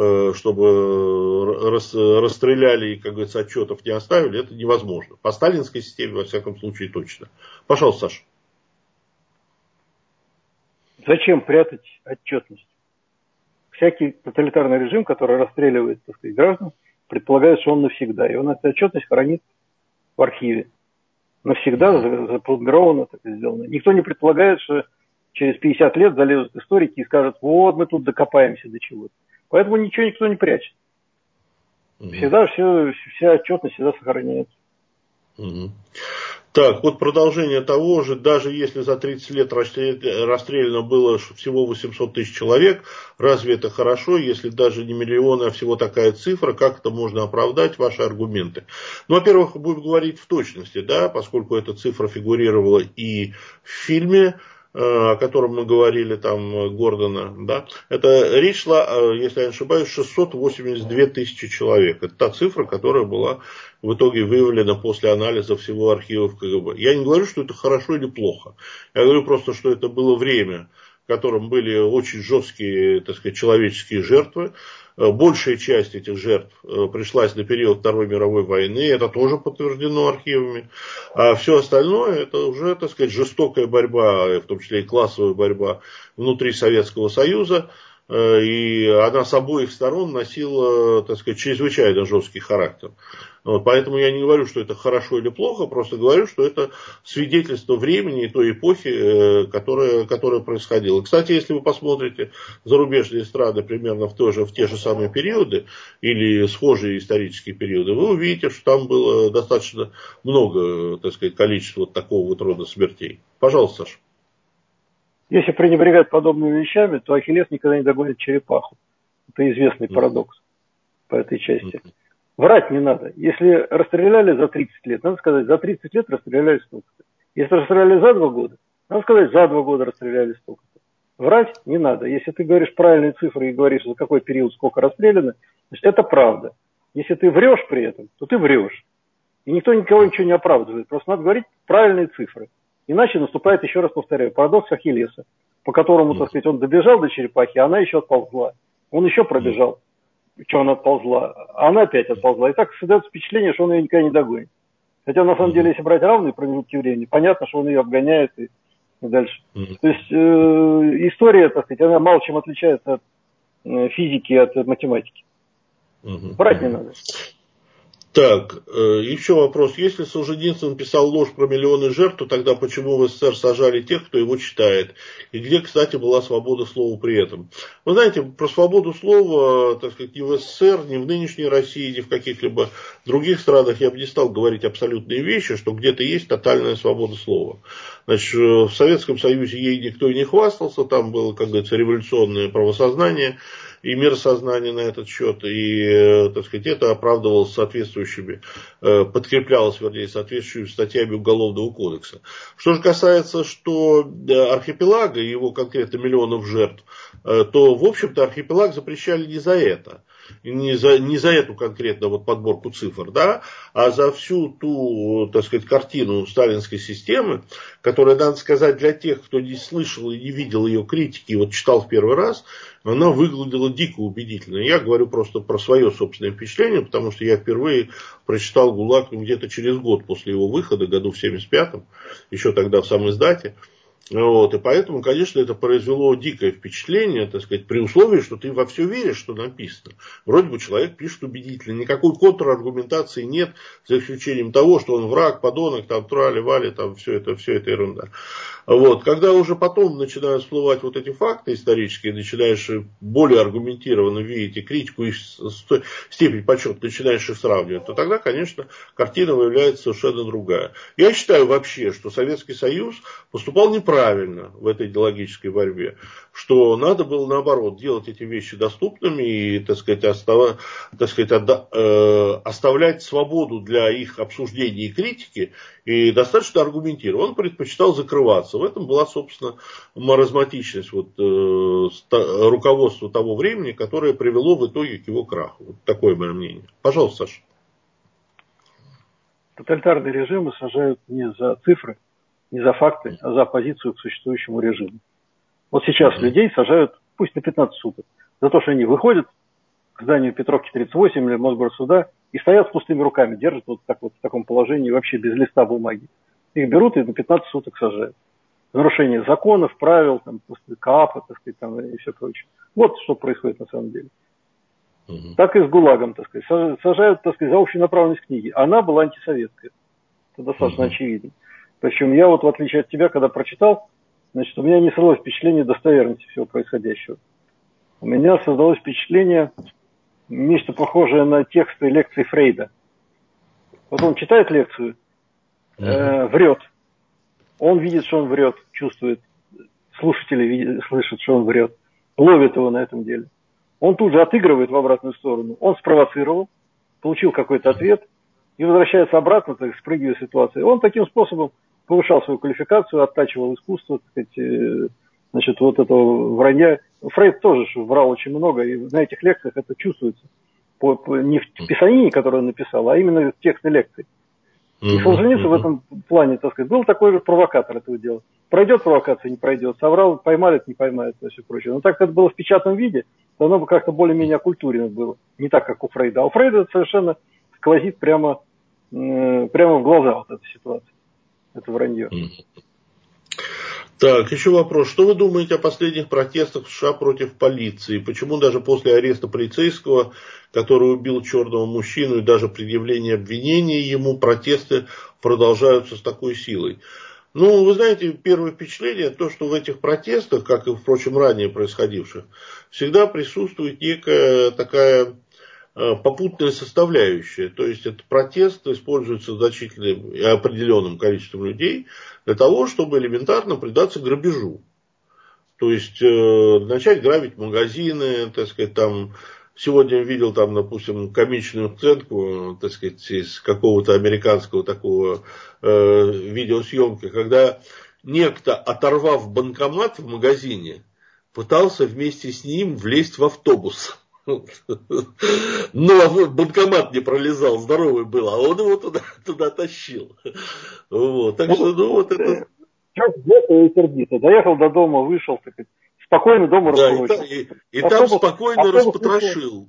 чтобы расстреляли и, как говорится, отчетов не оставили, это невозможно. По сталинской системе, во всяком случае, точно. Пожалуйста, Саша. зачем прятать отчетность? Всякий тоталитарный режим, который расстреливает, так сказать, граждан, предполагает, что он навсегда. И он эту отчетность хранит в архиве. Навсегда запломбировано, так сделано. Никто не предполагает, что через 50 лет залезут историки и скажут, вот мы тут докопаемся до чего-то. Поэтому ничего никто не прячет. Всегда вся отчетность всегда сохраняется. Так, вот продолжение того же, даже если за 30 лет расстреляно было всего 800 тысяч человек, разве это хорошо, если даже не миллионы, а всего такая цифра, как это можно оправдать, ваши аргументы? Ну, во-первых, будем говорить в точности, да, поскольку эта цифра фигурировала и в фильме, о котором мы говорили, там, Гордона, да, это речь шла, если я не ошибаюсь, 682 тысячи человек. Это та цифра, которая была в итоге выявлена после анализа всего архива КГБ. Я не говорю, что это хорошо или плохо. Я говорю просто, что это было время, в котором были очень жесткие, так сказать, человеческие жертвы. Большая часть этих жертв пришлась на период Второй мировой войны, это тоже подтверждено архивами. А все остальное, это уже, так сказать, жестокая борьба, в том числе и классовая борьба внутри Советского Союза. И она с обоих сторон носила, так сказать, чрезвычайно жесткий характер. Вот, поэтому я не говорю, что это хорошо или плохо, просто говорю, что это свидетельство времени и той эпохи, которая происходила. Кстати, если вы посмотрите зарубежные страны примерно в те же самые периоды или схожие исторические периоды, вы увидите, что там было достаточно много, так сказать, количества вот такого вот рода смертей. Пожалуйста, Саша. Если пренебрегать подобными вещами, то Ахиллес никогда не догонит черепаху. Это известный парадокс по этой части. Врать не надо. Если расстреляли за 30 лет, надо сказать, за 30 лет расстреляли столько-то. Если расстреляли за 2 года, надо сказать, за 2 года расстреляли столько-то. Врать не надо. Если ты говоришь правильные цифры и говоришь, за какой период сколько расстреляно, значит, это правда. Если ты врешь при этом, то ты врешь. И никто никого ничего не оправдывает. Просто надо говорить правильные цифры. Иначе наступает, еще раз повторяю, парадокс Ахиллеса, по которому, так сказать, он добежал до черепахи, а она еще отползла. Он еще пробежал, что она отползла, а она опять отползла. И так создается впечатление, что он ее никогда не догонит. Хотя, на самом деле, если брать равные промежутки времени, понятно, что он ее обгоняет и дальше. То есть, история, так сказать, она мало чем отличается от физики и от математики. Брать не надо. Так, еще вопрос. Если Солженицын писал ложь про миллионы жертв, то тогда почему в СССР сажали тех, кто его читает? И где, кстати, была свобода слова при этом? Вы знаете, про свободу слова, так сказать, ни в СССР, ни в нынешней России, ни в каких-либо других странах я бы не стал говорить абсолютные вещи, что где-то есть тотальная свобода слова. Значит, в Советском Союзе ей никто и не хвастался, там было, как говорится, революционное правосознание и миросознание на этот счет, и, так сказать, это оправдывалось соответствующими, подкреплялось, вернее, соответствующими статьями Уголовного кодекса. Что же касается, что архипелага и его конкретно миллионов жертв, то, в общем-то, архипелаг запрещали не за это. Не за эту конкретно вот подборку цифр, да, а за всю ту, так сказать, картину сталинской системы, которая, надо сказать, для тех, кто не слышал и не видел ее критики, вот читал в первый раз, она выглядела дико убедительно. Я говорю просто про свое собственное впечатление, потому что я впервые прочитал ГУЛАГ где-то через год после его выхода, году в 75-м, еще тогда в самиздате. Вот, и поэтому, конечно, это произвело дикое впечатление, так сказать, при условии, что ты во все веришь, что написано. Вроде бы человек пишет убедительно, никакой контраргументации нет, за исключением того, что он враг, подонок, там, трали-вали, там, все это ерунда. Вот. Когда уже потом начинают всплывать вот эти факты исторические, начинаешь более аргументированно видеть и критику, и степень почета начинаешь их сравнивать, то тогда, конечно, картина выявляется совершенно другая. Я считаю вообще, что Советский Союз поступал неправильно в этой идеологической борьбе, что надо было, наоборот, делать эти вещи доступными и, так сказать, оставлять свободу для их обсуждения и критики, и достаточно аргументирован. Он предпочитал закрываться. В этом была, собственно, маразматичность руководства того времени, которое привело в итоге к его краху. Вот такое мое мнение. Пожалуйста, Саша. Тоталитарные режимы сажают не за цифры, не за факты, а за оппозицию к существующему режиму. Вот сейчас людей сажают, пусть на 15 суток, за то, что они выходят к зданию Петровки 38 или Мосгорсуда и стоят с пустыми руками, держат вот так вот в таком положении, вообще без листа бумаги. Их берут и на 15 суток сажают. нарушение законов, правил, там, КАПа, так сказать, там, и все прочее. Вот что происходит на самом деле. Так и с ГУЛАГом, так сказать. Сажают, так сказать, за общую направленность книги. Она была антисоветская. Это достаточно очевидно. Причем я вот, в отличие от тебя, когда прочитал, значит, у меня не создалось впечатление достоверности всего происходящего. У меня создалось впечатление, нечто похожее на тексты лекций Фрейда. Вот он читает лекцию, врет. Он видит, что он врет, чувствует. Слушатели слышат, что он врет. Ловит его на этом деле. Он тут же отыгрывает в обратную сторону. Он спровоцировал, получил какой-то ответ и возвращается обратно, так, спрыгивая с ситуации. Он таким способом повышал свою квалификацию, оттачивал искусство, так сказать, значит, вот этого вранья. Фрейд тоже врал очень много, и на этих лекциях это чувствуется. Не в писанине, которую он написал, а именно в тексте лекций. И Солженицын в этом плане, так сказать, был такой же провокатор этого дела. Пройдет провокация, не пройдет. Соврал, поймают, не поймают, и все прочее. Но так как это было в печатном виде, то оно бы как-то более-менее окультурено было. Не так, как у Фрейда. А у Фрейда это совершенно сквозит прямо в глаза вот эта ситуация. Это вранье. Так, еще вопрос. Что вы думаете о последних протестах в США против полиции? Почему даже после ареста полицейского, который убил черного мужчину, и даже предъявления обвинений ему, протесты продолжаются с такой силой? Ну, вы знаете, первое впечатление, то, что в этих протестах, как и, впрочем, ранее происходивших, всегда присутствует некая такая попутная составляющая. То есть, этот протест используется значительным и определенным количеством людей для того, чтобы элементарно предаться грабежу. То есть, начать грабить магазины, так сказать, там... Сегодня я видел там, допустим, комичную сценку, так сказать, из какого-то американского такого видеосъемки, когда некто, оторвав банкомат в магазине, пытался вместе с ним влезть в автобус. Но банкомат не пролезал, здоровый был, а он его туда тащил. Вот. Так что, ну, вот это... Доехал до дома, вышел, так сказать, спокойно дома раскурочил. И там спокойно распотрошил.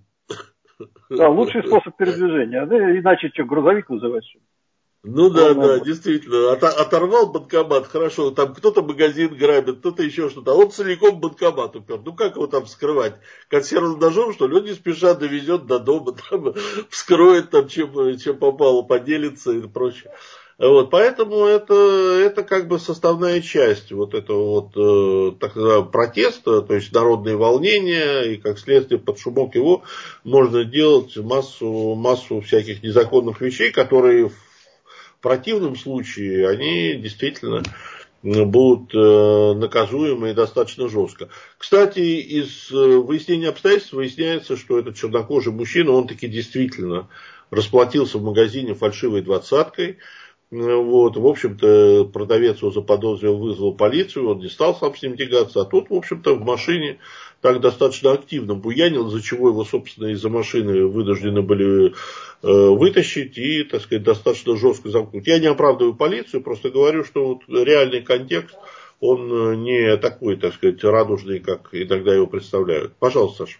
Да, лучший способ передвижения. Иначе что, грузовик вызывать? Ну да, действительно. Оторвал банкомат, хорошо, там кто-то магазин грабит, кто-то еще что-то, а он целиком банкомат упер. Ну как его там вскрывать? Консервным ножом, что ли? Он не спеша довезет до дома, там, вскроет там, чем попало, поделится и прочее. Вот, поэтому это как бы составная часть вот этого вот так называемого протеста, то есть народные волнения, и как следствие под шумок его можно делать массу всяких незаконных вещей, которые в противном случае они действительно будут наказуемы и достаточно жестко. Кстати, из выяснения обстоятельств выясняется, что этот чернокожий мужчина, он таки действительно расплатился в магазине фальшивой двадцаткой. Вот, в общем-то, продавец его заподозрил, вызвал полицию, он не стал сам с ним тягаться, а тот, в общем-то, в машине так достаточно активно буянил, из-за чего его, собственно, из-за машины вынуждены были вытащить и, так сказать, достаточно жестко замкнуть. Я не оправдываю полицию, просто говорю, что вот реальный контекст, он не такой, так сказать, радужный, как иногда его представляют. Пожалуйста, Саша.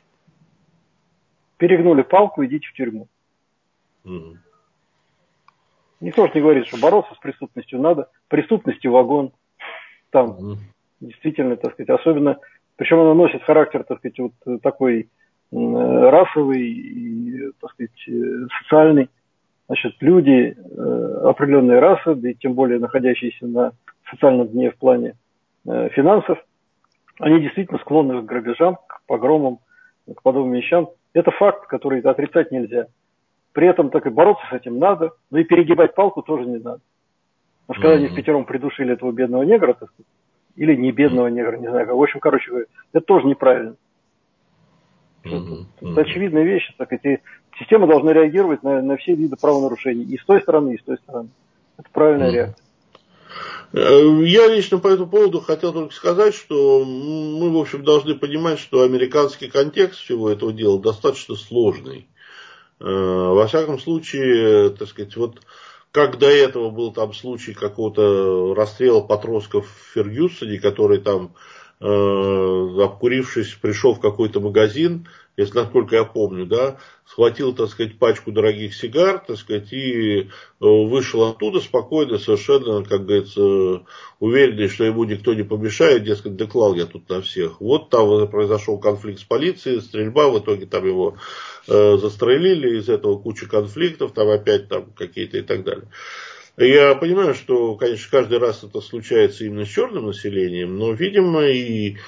Перегнули палку, идите в тюрьму. Угу. Никто же не говорит, что бороться с преступностью надо. Преступности вагон. Там действительно, так сказать, особенно, причем она носит характер, так сказать, вот такой расовый и, так сказать, социальный. Значит, люди определенной расы, да и тем более находящиеся на социальном дне в плане финансов, они действительно склонны к грабежам, к погромам, к подобным вещам. Это факт, который отрицать нельзя. При этом так и бороться с этим надо, но и перегибать палку тоже не надо. Потому что когда они впятером придушили этого бедного негра, так сказать, или не бедного негра, не знаю, в общем, короче говоря, это тоже неправильно. Это очевидная вещь. Так сказать, система должна реагировать на все виды правонарушений. И с той стороны, и с той стороны. Это правильная реакция. Я лично по этому поводу хотел только сказать, что мы, в общем, должны понимать, что американский контекст всего этого дела достаточно сложный. Во всяком случае, так сказать, вот как до этого был там случай какого-то расстрела подростков в Фергюсоне, который там, обкурившись, пришел в какой-то магазин, если насколько я помню, да, схватил, так сказать, пачку дорогих сигар, так сказать, и вышел оттуда спокойно, совершенно, как говорится, уверенный, что ему никто не помешает, дескать, доклал я тут на всех. Вот там произошел конфликт с полицией, стрельба, в итоге там его застрелили, из этого куча конфликтов, там опять там какие-то и так далее. Я понимаю, что, конечно, каждый раз это случается именно с черным населением, но, видимо, и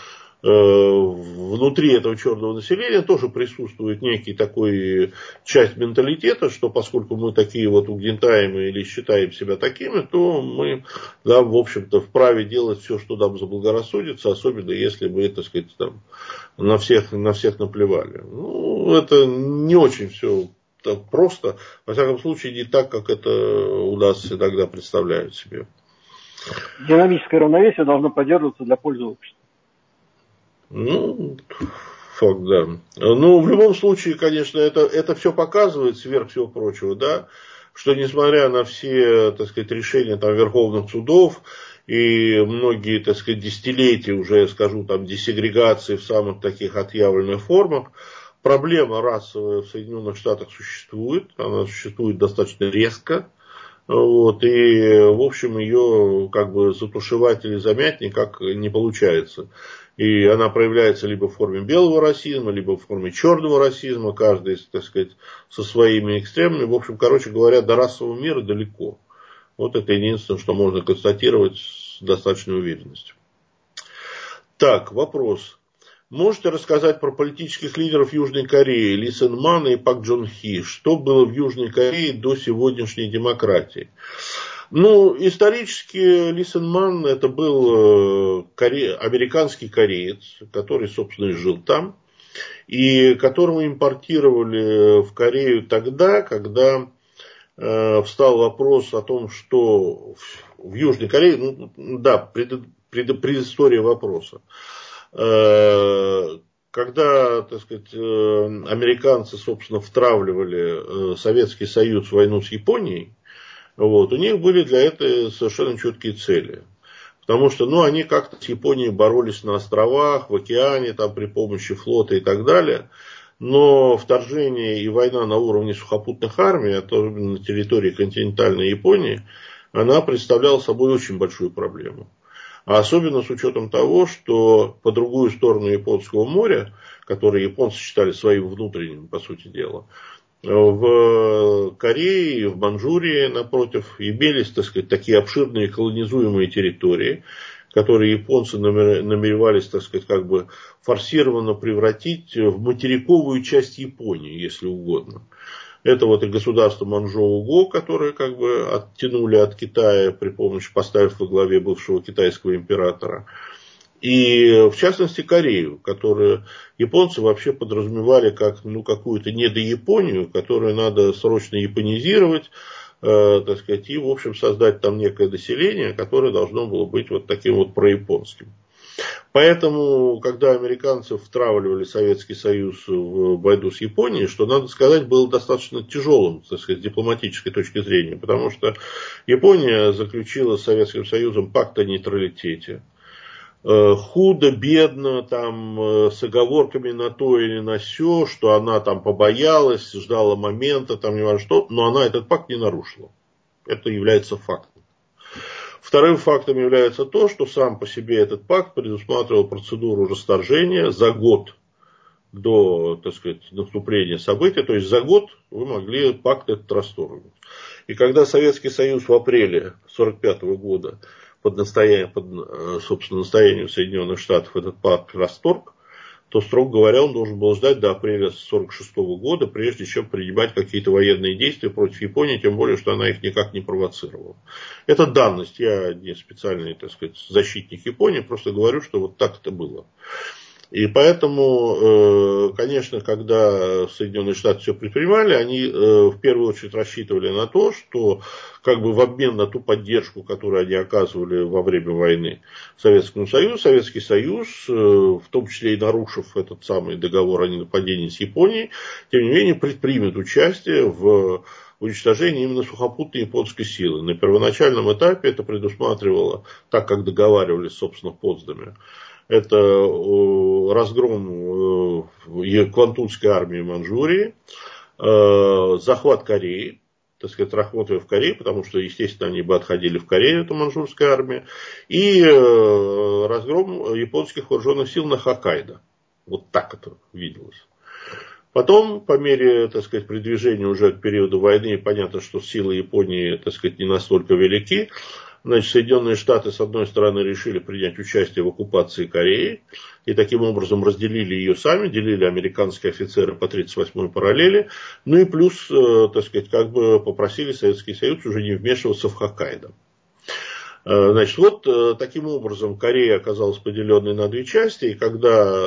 внутри этого черного населения тоже присутствует некий такой часть менталитета, что поскольку мы такие вот угнетаемые или считаем себя такими, то мы, да, в общем-то, вправе делать все, что нам заблагорассудится, особенно если мы, так сказать, там, на всех наплевали. Ну, это не очень все так просто, во всяком случае, не так, как это у нас иногда представляют себе. Динамическое равновесие должно поддерживаться для пользы общества. Ну, факт, да. Ну, в любом случае, конечно, это все показывает, сверх всего прочего, да, что несмотря на все, так сказать, решения там верховных судов и многие, так сказать, десятилетия уже, я скажу, там, десегрегации в самых таких отъявленных формах, проблема расовая в Соединенных Штатах существует, она существует достаточно резко. Вот, и, в общем, ее как бы затушевать или замять никак не получается. И она проявляется либо в форме белого расизма, либо в форме черного расизма, каждый, так сказать, со своими экстремами. В общем, короче говоря, до расового мира далеко. Вот это единственное, что можно констатировать с достаточной уверенностью. Так, вопрос. Можете рассказать про политических лидеров Южной Кореи, Ли Сен Мана и Пак Джон Хи? Что было в Южной Корее до сегодняшней демократии? Ну, исторически Ли Сен Ман это был американский кореец, который, собственно, и жил там, и которого импортировали в Корею тогда, когда встал вопрос о том, что в Южной Корее, ну да, предыстория вопроса. Когда, так сказать, американцы, собственно, втравливали Советский Союз в войну с Японией, вот, у них были для этого совершенно четкие цели. Потому что, ну, они как-то с Японией боролись на островах, в океане, там, при помощи флота и так далее. Но вторжение и война на уровне сухопутных армий, особенно на территории континентальной Японии, она представляла собой очень большую проблему. А особенно с учетом того, что по другую сторону Японского моря, которое японцы считали своим внутренним, по сути дела, в Корее, в Манчжурии, напротив, имелись, так сказать, такие обширные колонизуемые территории, которые японцы намеревались, так сказать, как бы форсированно превратить в материковую часть Японии, если угодно. Это вот и государство Манчжоу-Го, которое как бы оттянули от Китая при помощи, поставив во главе бывшего китайского императора. И в частности Корею, которую японцы вообще подразумевали как какую-то недояпонию, которую надо срочно японизировать, так сказать, и в общем создать там некое население, которое должно было быть вот таким вот прояпонским. Поэтому, когда американцы втравливали Советский Союз в войну с Японией, что, надо сказать, было достаточно тяжелым, так сказать, с дипломатической точки зрения, потому что Япония заключила с Советским Союзом пакт о нейтралитете. Худо, бедно, там, с оговорками на то или на сё, что она там побоялась, ждала момента, там, не важно что, но она этот пакт не нарушила. Это является фактом. Вторым фактом является то, что сам по себе этот пакт предусматривал процедуру расторжения за год до, так сказать, наступления событий. То есть за год вы могли пакт этот расторгнуть. И когда Советский Союз в апреле 1945 года под собственно, настоянием Соединенных Штатов этот пакт расторг, то, строго говоря, он должен был ждать до апреля 1946 года, прежде чем принимать какие-то военные действия против Японии, тем более, что она их никак не провоцировала. Это данность. Я не специальный, так сказать, защитник Японии, просто говорю, что вот так это было. И поэтому, конечно, когда Соединенные Штаты все предпринимали, они в первую очередь рассчитывали на то, что как бы в обмен на ту поддержку, которую они оказывали во время войны Советскому Союзу, Советский Союз, в том числе и нарушив этот самый договор о ненападении с Японией, тем не менее предпримет участие в уничтожении именно сухопутной японской силы. На первоначальном этапе это предусматривало, так как договаривались, собственно, в Потсдаме, Это разгром Квантунской армии Манчжурии, захват Кореи, так сказать, рассмотрев в Корее, потому что, естественно, они бы отходили в Корею, это манчжурская армия, и разгром японских вооруженных сил на Хоккайдо. Вот так это виделось. Потом, по мере, так сказать, продвижения уже к периоду войны, понятно, что силы Японии, так сказать, не настолько велики. Значит, Соединенные Штаты, с одной стороны, решили принять участие в оккупации Кореи, и таким образом разделили ее сами, делили американские офицеры по 38-й параллели, ну и плюс, так сказать, как бы попросили Советский Союз уже не вмешиваться в Хоккайдо. Значит, вот таким образом Корея оказалась поделенной на две части, и когда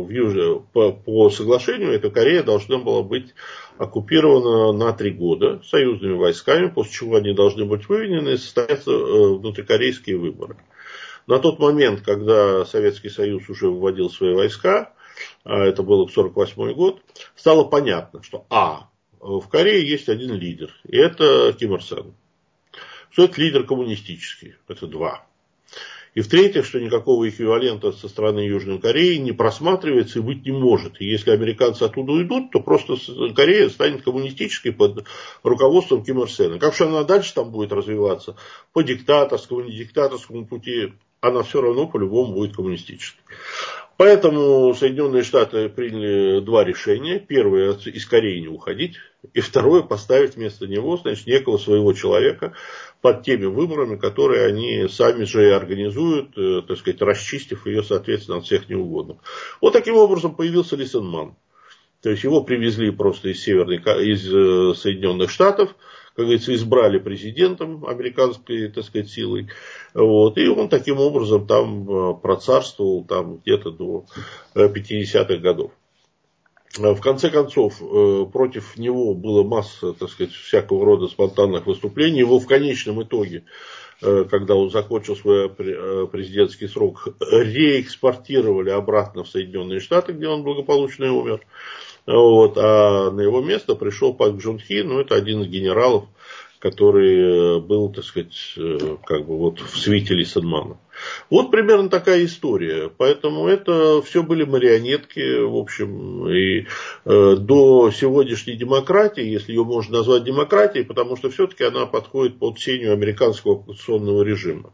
по соглашению эта Корея должна была быть оккупирована на 3 года союзными войсками, после чего они должны быть выведены и состоятся внутрикорейские выборы. На тот момент, когда Советский Союз уже выводил свои войска, а это был 1948 год, стало понятно, что в Корее есть один лидер, и это Ким Ир Сен. Что это лидер коммунистический, это 2. И в-третьих, что никакого эквивалента со стороны Южной Кореи не просматривается и быть не может. И если американцы оттуда уйдут, то просто Корея станет коммунистической под руководством Ким Ир Сена. Как же она дальше там будет развиваться? По диктаторскому, не диктаторскому пути, она все равно по-любому будет коммунистической. Поэтому Соединенные Штаты приняли 2 решения. Первое, из Кореи не уходить. И второе, поставить вместо него, значит, некого своего человека под теми выборами, которые они сами же и организуют, так сказать, расчистив ее, соответственно, от всех неугодных. Вот таким образом появился Ли Сен Ман. То есть его привезли просто из Соединенных Штатов, как говорится, избрали президентом американской, так сказать, силой. Вот, и он таким образом там процарствовал там, где-то до 50-х годов. В конце концов, против него была масса, так сказать, всякого рода спонтанных выступлений. Его в конечном итоге, когда он закончил свой президентский срок, реэкспортировали обратно в Соединенные Штаты, где он благополучно и умер. Вот, а на его место пришел Пак Джун Хи, это один из генералов, который был, так сказать, как бы вот в свите Ли Сен Мана. Вот примерно такая история. Поэтому это все были марионетки, в общем, и до сегодняшней демократии, если ее можно назвать демократией, потому что все-таки она подходит под сенью американского оккупационного режима.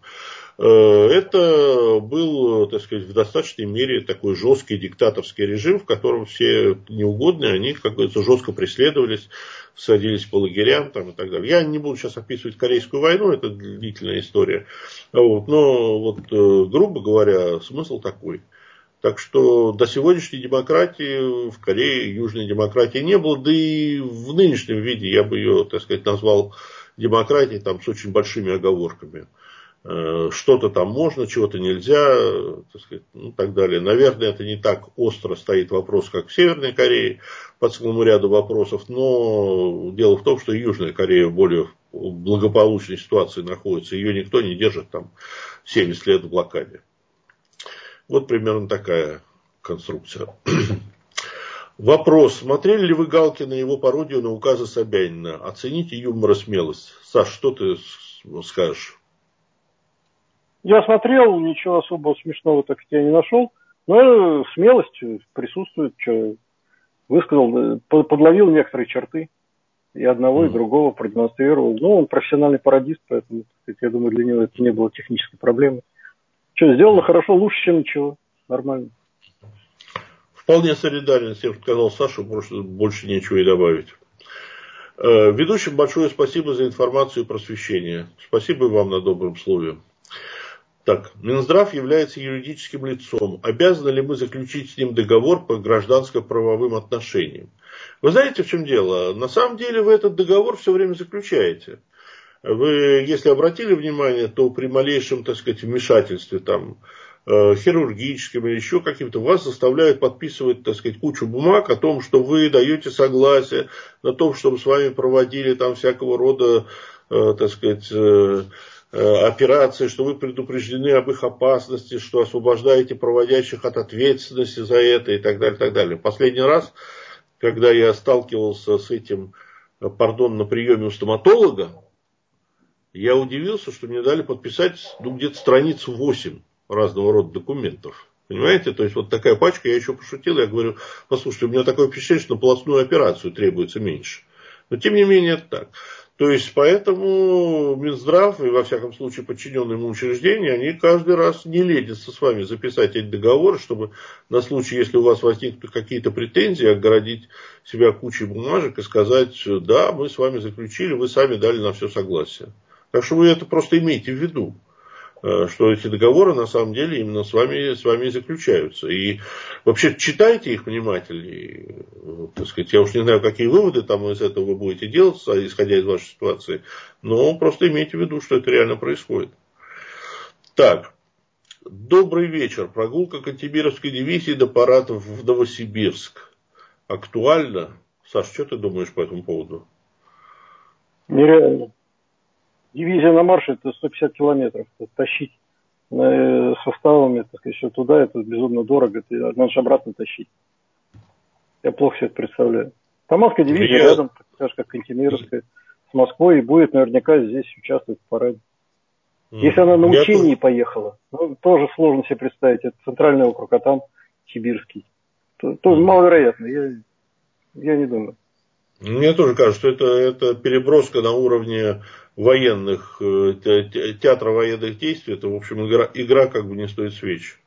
Это был, так сказать, в достаточной мере такой жесткий диктаторский режим, в котором все неугодные, они, как говорится, жестко преследовались, садились по лагерям там, и так далее. Я не буду сейчас описывать Корейскую войну, это длительная история. Вот, но, вот, грубо говоря, смысл такой. Так что до сегодняшней демократии в Корее южной демократии не было, да и в нынешнем виде я бы ее, так сказать, назвал демократией там, с очень большими оговорками. Что-то там можно, чего-то нельзя, так сказать, так далее. Наверное, это не так остро стоит вопрос, как в Северной Корее, по целому ряду вопросов, но дело в том, что Южная Корея в более благополучной ситуации находится, ее никто не держит там 70 лет в блокаде. Вот примерно такая конструкция. Вопрос. Смотрели ли вы Галкина и его пародию на указы Собянина? Оцените юмор и смелость. Саш, что ты скажешь? Я смотрел, ничего особо смешного так я не нашел, но смелость присутствует, что высказал, подловил некоторые черты, и одного, и другого продемонстрировал. Ну, он профессиональный пародист, поэтому, я думаю, для него это не было технической проблемы. Что, сделано хорошо, лучше, чем ничего, нормально. Вполне солидарен с тем, что сказал Саша, больше нечего и добавить. Ведущим большое спасибо за информацию и просвещение. Спасибо вам на добром слове. Так, Минздрав является юридическим лицом. Обязаны ли мы заключить с ним договор по гражданско-правовым отношениям? Вы знаете, в чем дело? На самом деле вы этот договор все время заключаете. Вы, если обратили внимание, то при малейшем, так сказать, вмешательстве там, хирургическим или еще каким-то, вас заставляют подписывать, так сказать, кучу бумаг о том, что вы даете согласие на том, чтобы с вами проводили там всякого рода, так сказать, операции, что вы предупреждены об их опасности, что освобождаете проводящих от ответственности за это и так далее, так далее. Последний раз, когда я сталкивался с этим, на приеме у стоматолога, я удивился, что мне дали подписать где-то страниц 8 разного рода документов. Понимаете? То есть вот такая пачка, я еще пошутил, я говорю, послушайте, у меня такое впечатление, что на полостную операцию требуется меньше. Но тем не менее это так. То есть поэтому Минздрав и во всяком случае подчиненные ему учреждения, они каждый раз не ленятся с вами записать эти договоры, чтобы на случай, если у вас возникнут какие-то претензии, огородить себя кучей бумажек и сказать, да, мы с вами заключили, вы сами дали на все согласие. Так что вы это просто имейте в виду, что эти договоры на самом деле именно с вами заключаются. И вообще читайте их внимательнее. Так сказать, я уж не знаю, какие выводы там из этого вы будете делать, исходя из вашей ситуации, но просто имейте в виду, что это реально происходит. Так, добрый вечер. Прогулка Кантемировской дивизии до парадов в Новосибирск. Актуально? Саш, что ты думаешь по этому поводу? Нереально. Дивизия на марше это 150 километров. Тащить составами, так сказать, все туда, это безумно дорого. Это надо же обратно тащить. Я плохо себе это представляю. Таманская дивизия рядом, так же как Кантемировская, с Москвой, и будет наверняка здесь участвовать в параде. Если она на учении поехала, ну, тоже сложно себе представить. Это центральный округ, а там сибирский. То маловероятно, я не думаю. Мне тоже кажется, что это переброска на уровне военных, театра военных действий. Это, в общем, игра как бы не стоит свеч.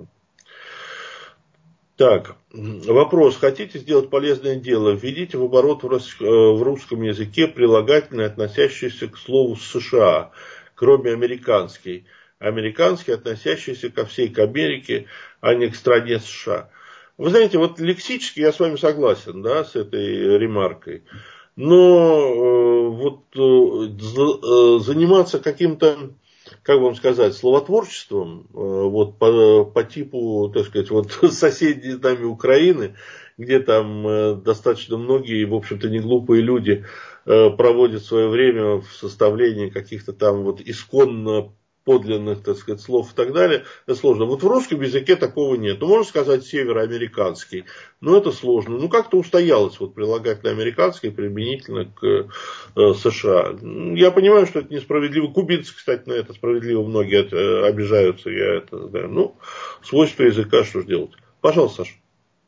Так, вопрос. Хотите сделать полезное дело? Введите в оборот в русском языке прилагательные, относящиеся к слову США, кроме американский. Американский, относящийся ко всей к Америке, а не к стране США. Вы знаете, вот лексически я с вами согласен, да, с этой ремаркой. Но заниматься каким-то, как вам сказать, словотворчеством, вот по типу, так сказать, вот соседней с нами Украины, где там достаточно многие, в общем-то, не глупые люди проводят свое время в составлении каких-то там вот исконно подлинных, так сказать, слов и так далее, это сложно. Вот в русском языке такого нет. Ну, можно сказать североамериканский, но это сложно. Ну, как-то устоялось вот прилагательное американский применительно к США. Я понимаю, что это несправедливо. Кубинцы, кстати, на это справедливо многие обижаются. Я это знаю. Ну, свойство языка, что ж делать. Пожалуйста, Саша.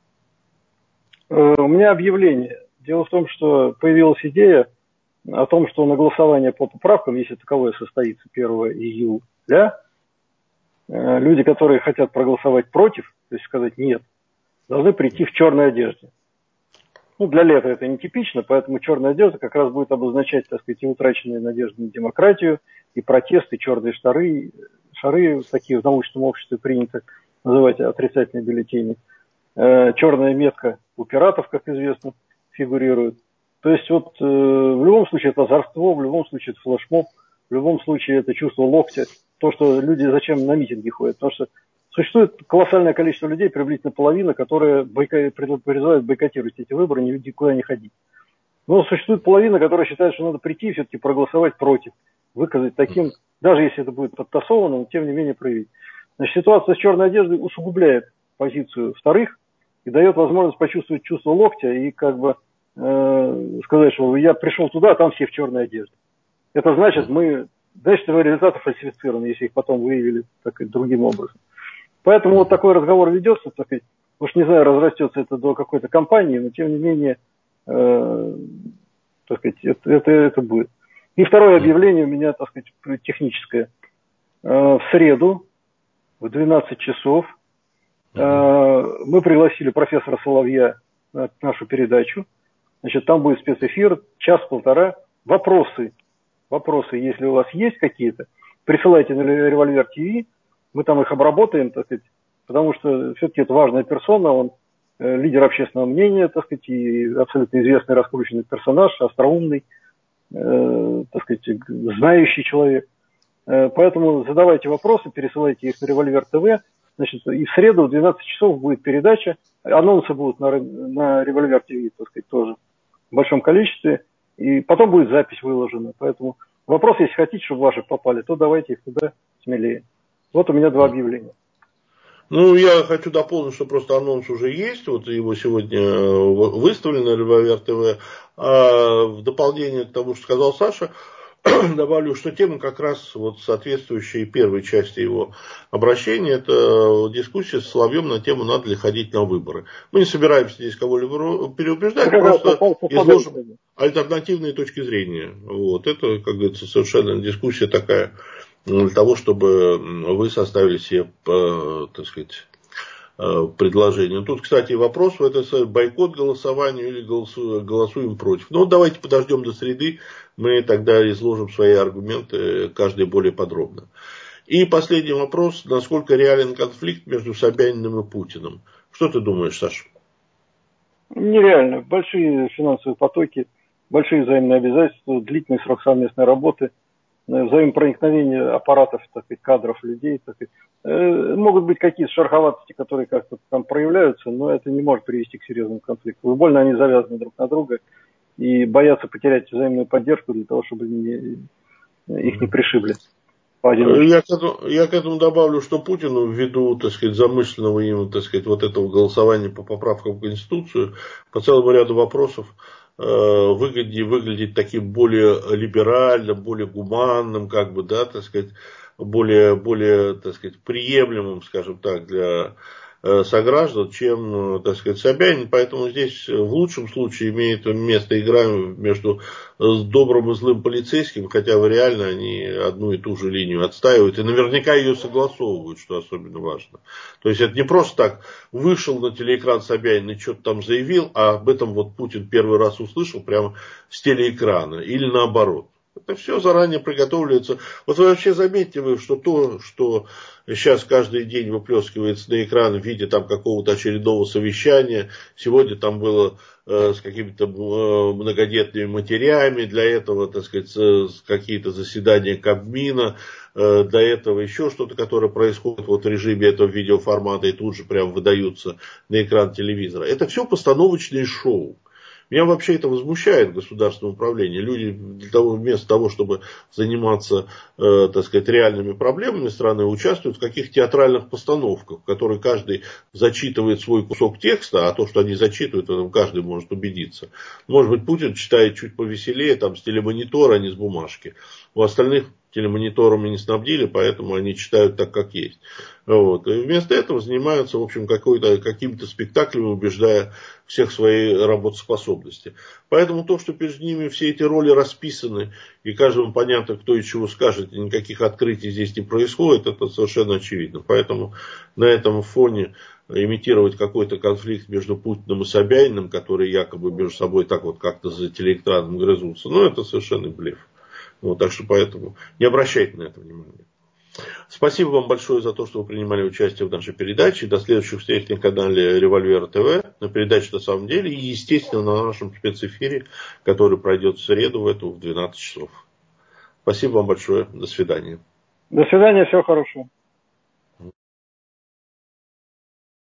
У меня объявление. Дело в том, что появилась идея о том, что на голосование по поправкам, если таковое состоится 1 июля, люди, которые хотят проголосовать против, то есть сказать нет, должны прийти в черной одежде. Ну, для лета это нетипично, поэтому черная одежда как раз будет обозначать, так сказать, и утраченные надежды на демократию, и протесты, черные шары, такие в научном обществе принято называть отрицательные бюллетени. Черная метка у пиратов, как известно, фигурирует. То есть вот в любом случае это озорство, в любом случае это флешмоб, в любом случае это чувство локтя, то, что люди зачем на митинги ходят. Потому что существует колоссальное количество людей, приблизительно половина, которые призывают бойкотировать эти выборы, никуда не ходить. Но существует половина, которая считает, что надо прийти и все-таки проголосовать против, выказать таким, даже если это будет подтасовано, но тем не менее проявить. Значит, ситуация с черной одеждой усугубляет позицию вторых и дает возможность почувствовать чувство локтя и как бы сказать, что я пришел туда, а там все в черной одежде. Это значит, результаты фальсифицированы, если их потом выявили так, другим образом. Поэтому вот такой разговор ведется, так сказать, уж не знаю, разрастется это до какой-то кампании, но тем не менее, так сказать, это будет. И второе объявление у меня, так сказать, техническое. В среду в 12 часов мы пригласили профессора Соловья на нашу передачу. Значит, там будет спецэфир, час-полтора. Вопросы, если у вас есть какие-то, присылайте на Револьвер ТВ, мы там их обработаем, так сказать, потому что все-таки это важная персона, он лидер общественного мнения, так сказать, и абсолютно известный раскрученный персонаж, остроумный, так сказать, знающий человек. Поэтому задавайте вопросы, пересылайте их на Револьвер ТВ. Значит, и в среду в 12 часов будет передача. Анонсы будут на Револьвер ТВ, так сказать, тоже в большом количестве. И потом будет запись выложена. Поэтому вопрос, если хотите, чтобы ваши попали, то давайте их туда смелее. Вот у меня 2 объявления. Ну, я хочу дополнить, что просто анонс уже есть. Вот его сегодня выставлен на Револьвер ТВ. А в дополнение к тому, что сказал Саша, добавлю, что тема как раз вот соответствующая первой части его обращения, это дискуссия с Соловьем на тему, надо ли ходить на выборы. Мы не собираемся здесь кого-либо переубеждать, просто изложим альтернативные точки зрения. Вот. Это, как говорится, совершенно дискуссия такая для того, чтобы вы составили себе, так сказать, предложение. Тут, кстати, вопрос, это бойкот голосованию или голосуем против. Ну, давайте подождем до среды, мы тогда изложим свои аргументы, каждый более подробно. И последний вопрос, насколько реален конфликт между Собяниным и Путиным? Что ты думаешь, Саша? Нереально. Большие финансовые потоки, большие взаимные обязательства, длительный срок совместной работы, взаимопроникновение аппаратов, так сказать, кадров, людей. Так сказать. Могут быть какие-то шероховатости, которые как-то там проявляются, но это не может привести к серьезному конфликту. Уж больно они завязаны друг на друга и боятся потерять взаимную поддержку для того, чтобы их не пришибли. Я к этому добавлю, что Путину ввиду, так сказать, замышленного им, так сказать, вот этого голосования по поправкам в Конституцию, по целому ряду вопросов выгоднее выглядеть таким более либеральным, более гуманным, как бы, да, так сказать, более, так сказать, приемлемым, скажем так, для сограждан, чем, так сказать, Собянин. Поэтому здесь в лучшем случае имеет место игра между добрым и злым полицейским, хотя реально они одну и ту же линию отстаивают и наверняка ее согласовывают, что особенно важно. То есть это не просто так вышел на телеэкран Собянин и что-то там заявил, а об этом вот Путин первый раз услышал прямо с телеэкрана или наоборот. Это все заранее приготовляется. Вот вы вообще заметьте, что то, что сейчас каждый день выплескивается на экран в виде там какого-то очередного совещания, сегодня там было с какими-то многодетными матерями, для этого, так сказать, какие-то заседания Кабмина, до этого еще что-то, которое происходит вот в режиме этого видеоформата и тут же прям выдаются на экран телевизора. Это все постановочные шоу. Меня вообще это возмущает в государственном управлении. Люди вместо того, чтобы заниматься, так сказать, реальными проблемами страны, участвуют в каких-то театральных постановках, в которых каждый зачитывает свой кусок текста, а то, что они зачитывают, в этом каждый может убедиться. Может быть, Путин читает чуть повеселее, там, с телемонитора, а не с бумажки. У остальных телемониторами не снабдили, поэтому они читают так, как есть. Вот. И вместо этого занимаются, в общем, какими-то спектаклями, убеждая всех в своей работоспособности. Поэтому то, что перед ними все эти роли расписаны, и каждому понятно, кто и чего скажет, и никаких открытий здесь не происходит, это совершенно очевидно. Поэтому на этом фоне имитировать какой-то конфликт между Путиным и Собяниным, которые якобы между собой так вот как-то за телеэкраном грызутся, ну, это совершенно блеф. Вот, так что поэтому не обращайте на это внимания. Спасибо вам большое за то, что вы принимали участие в нашей передаче. До следующих встреч на канале Револьвер ТВ, на передаче «На самом деле» и, естественно, на нашем спецэфире, который пройдет в среду в 12 часов. Спасибо вам большое. До свидания. До свидания. Всего хорошего.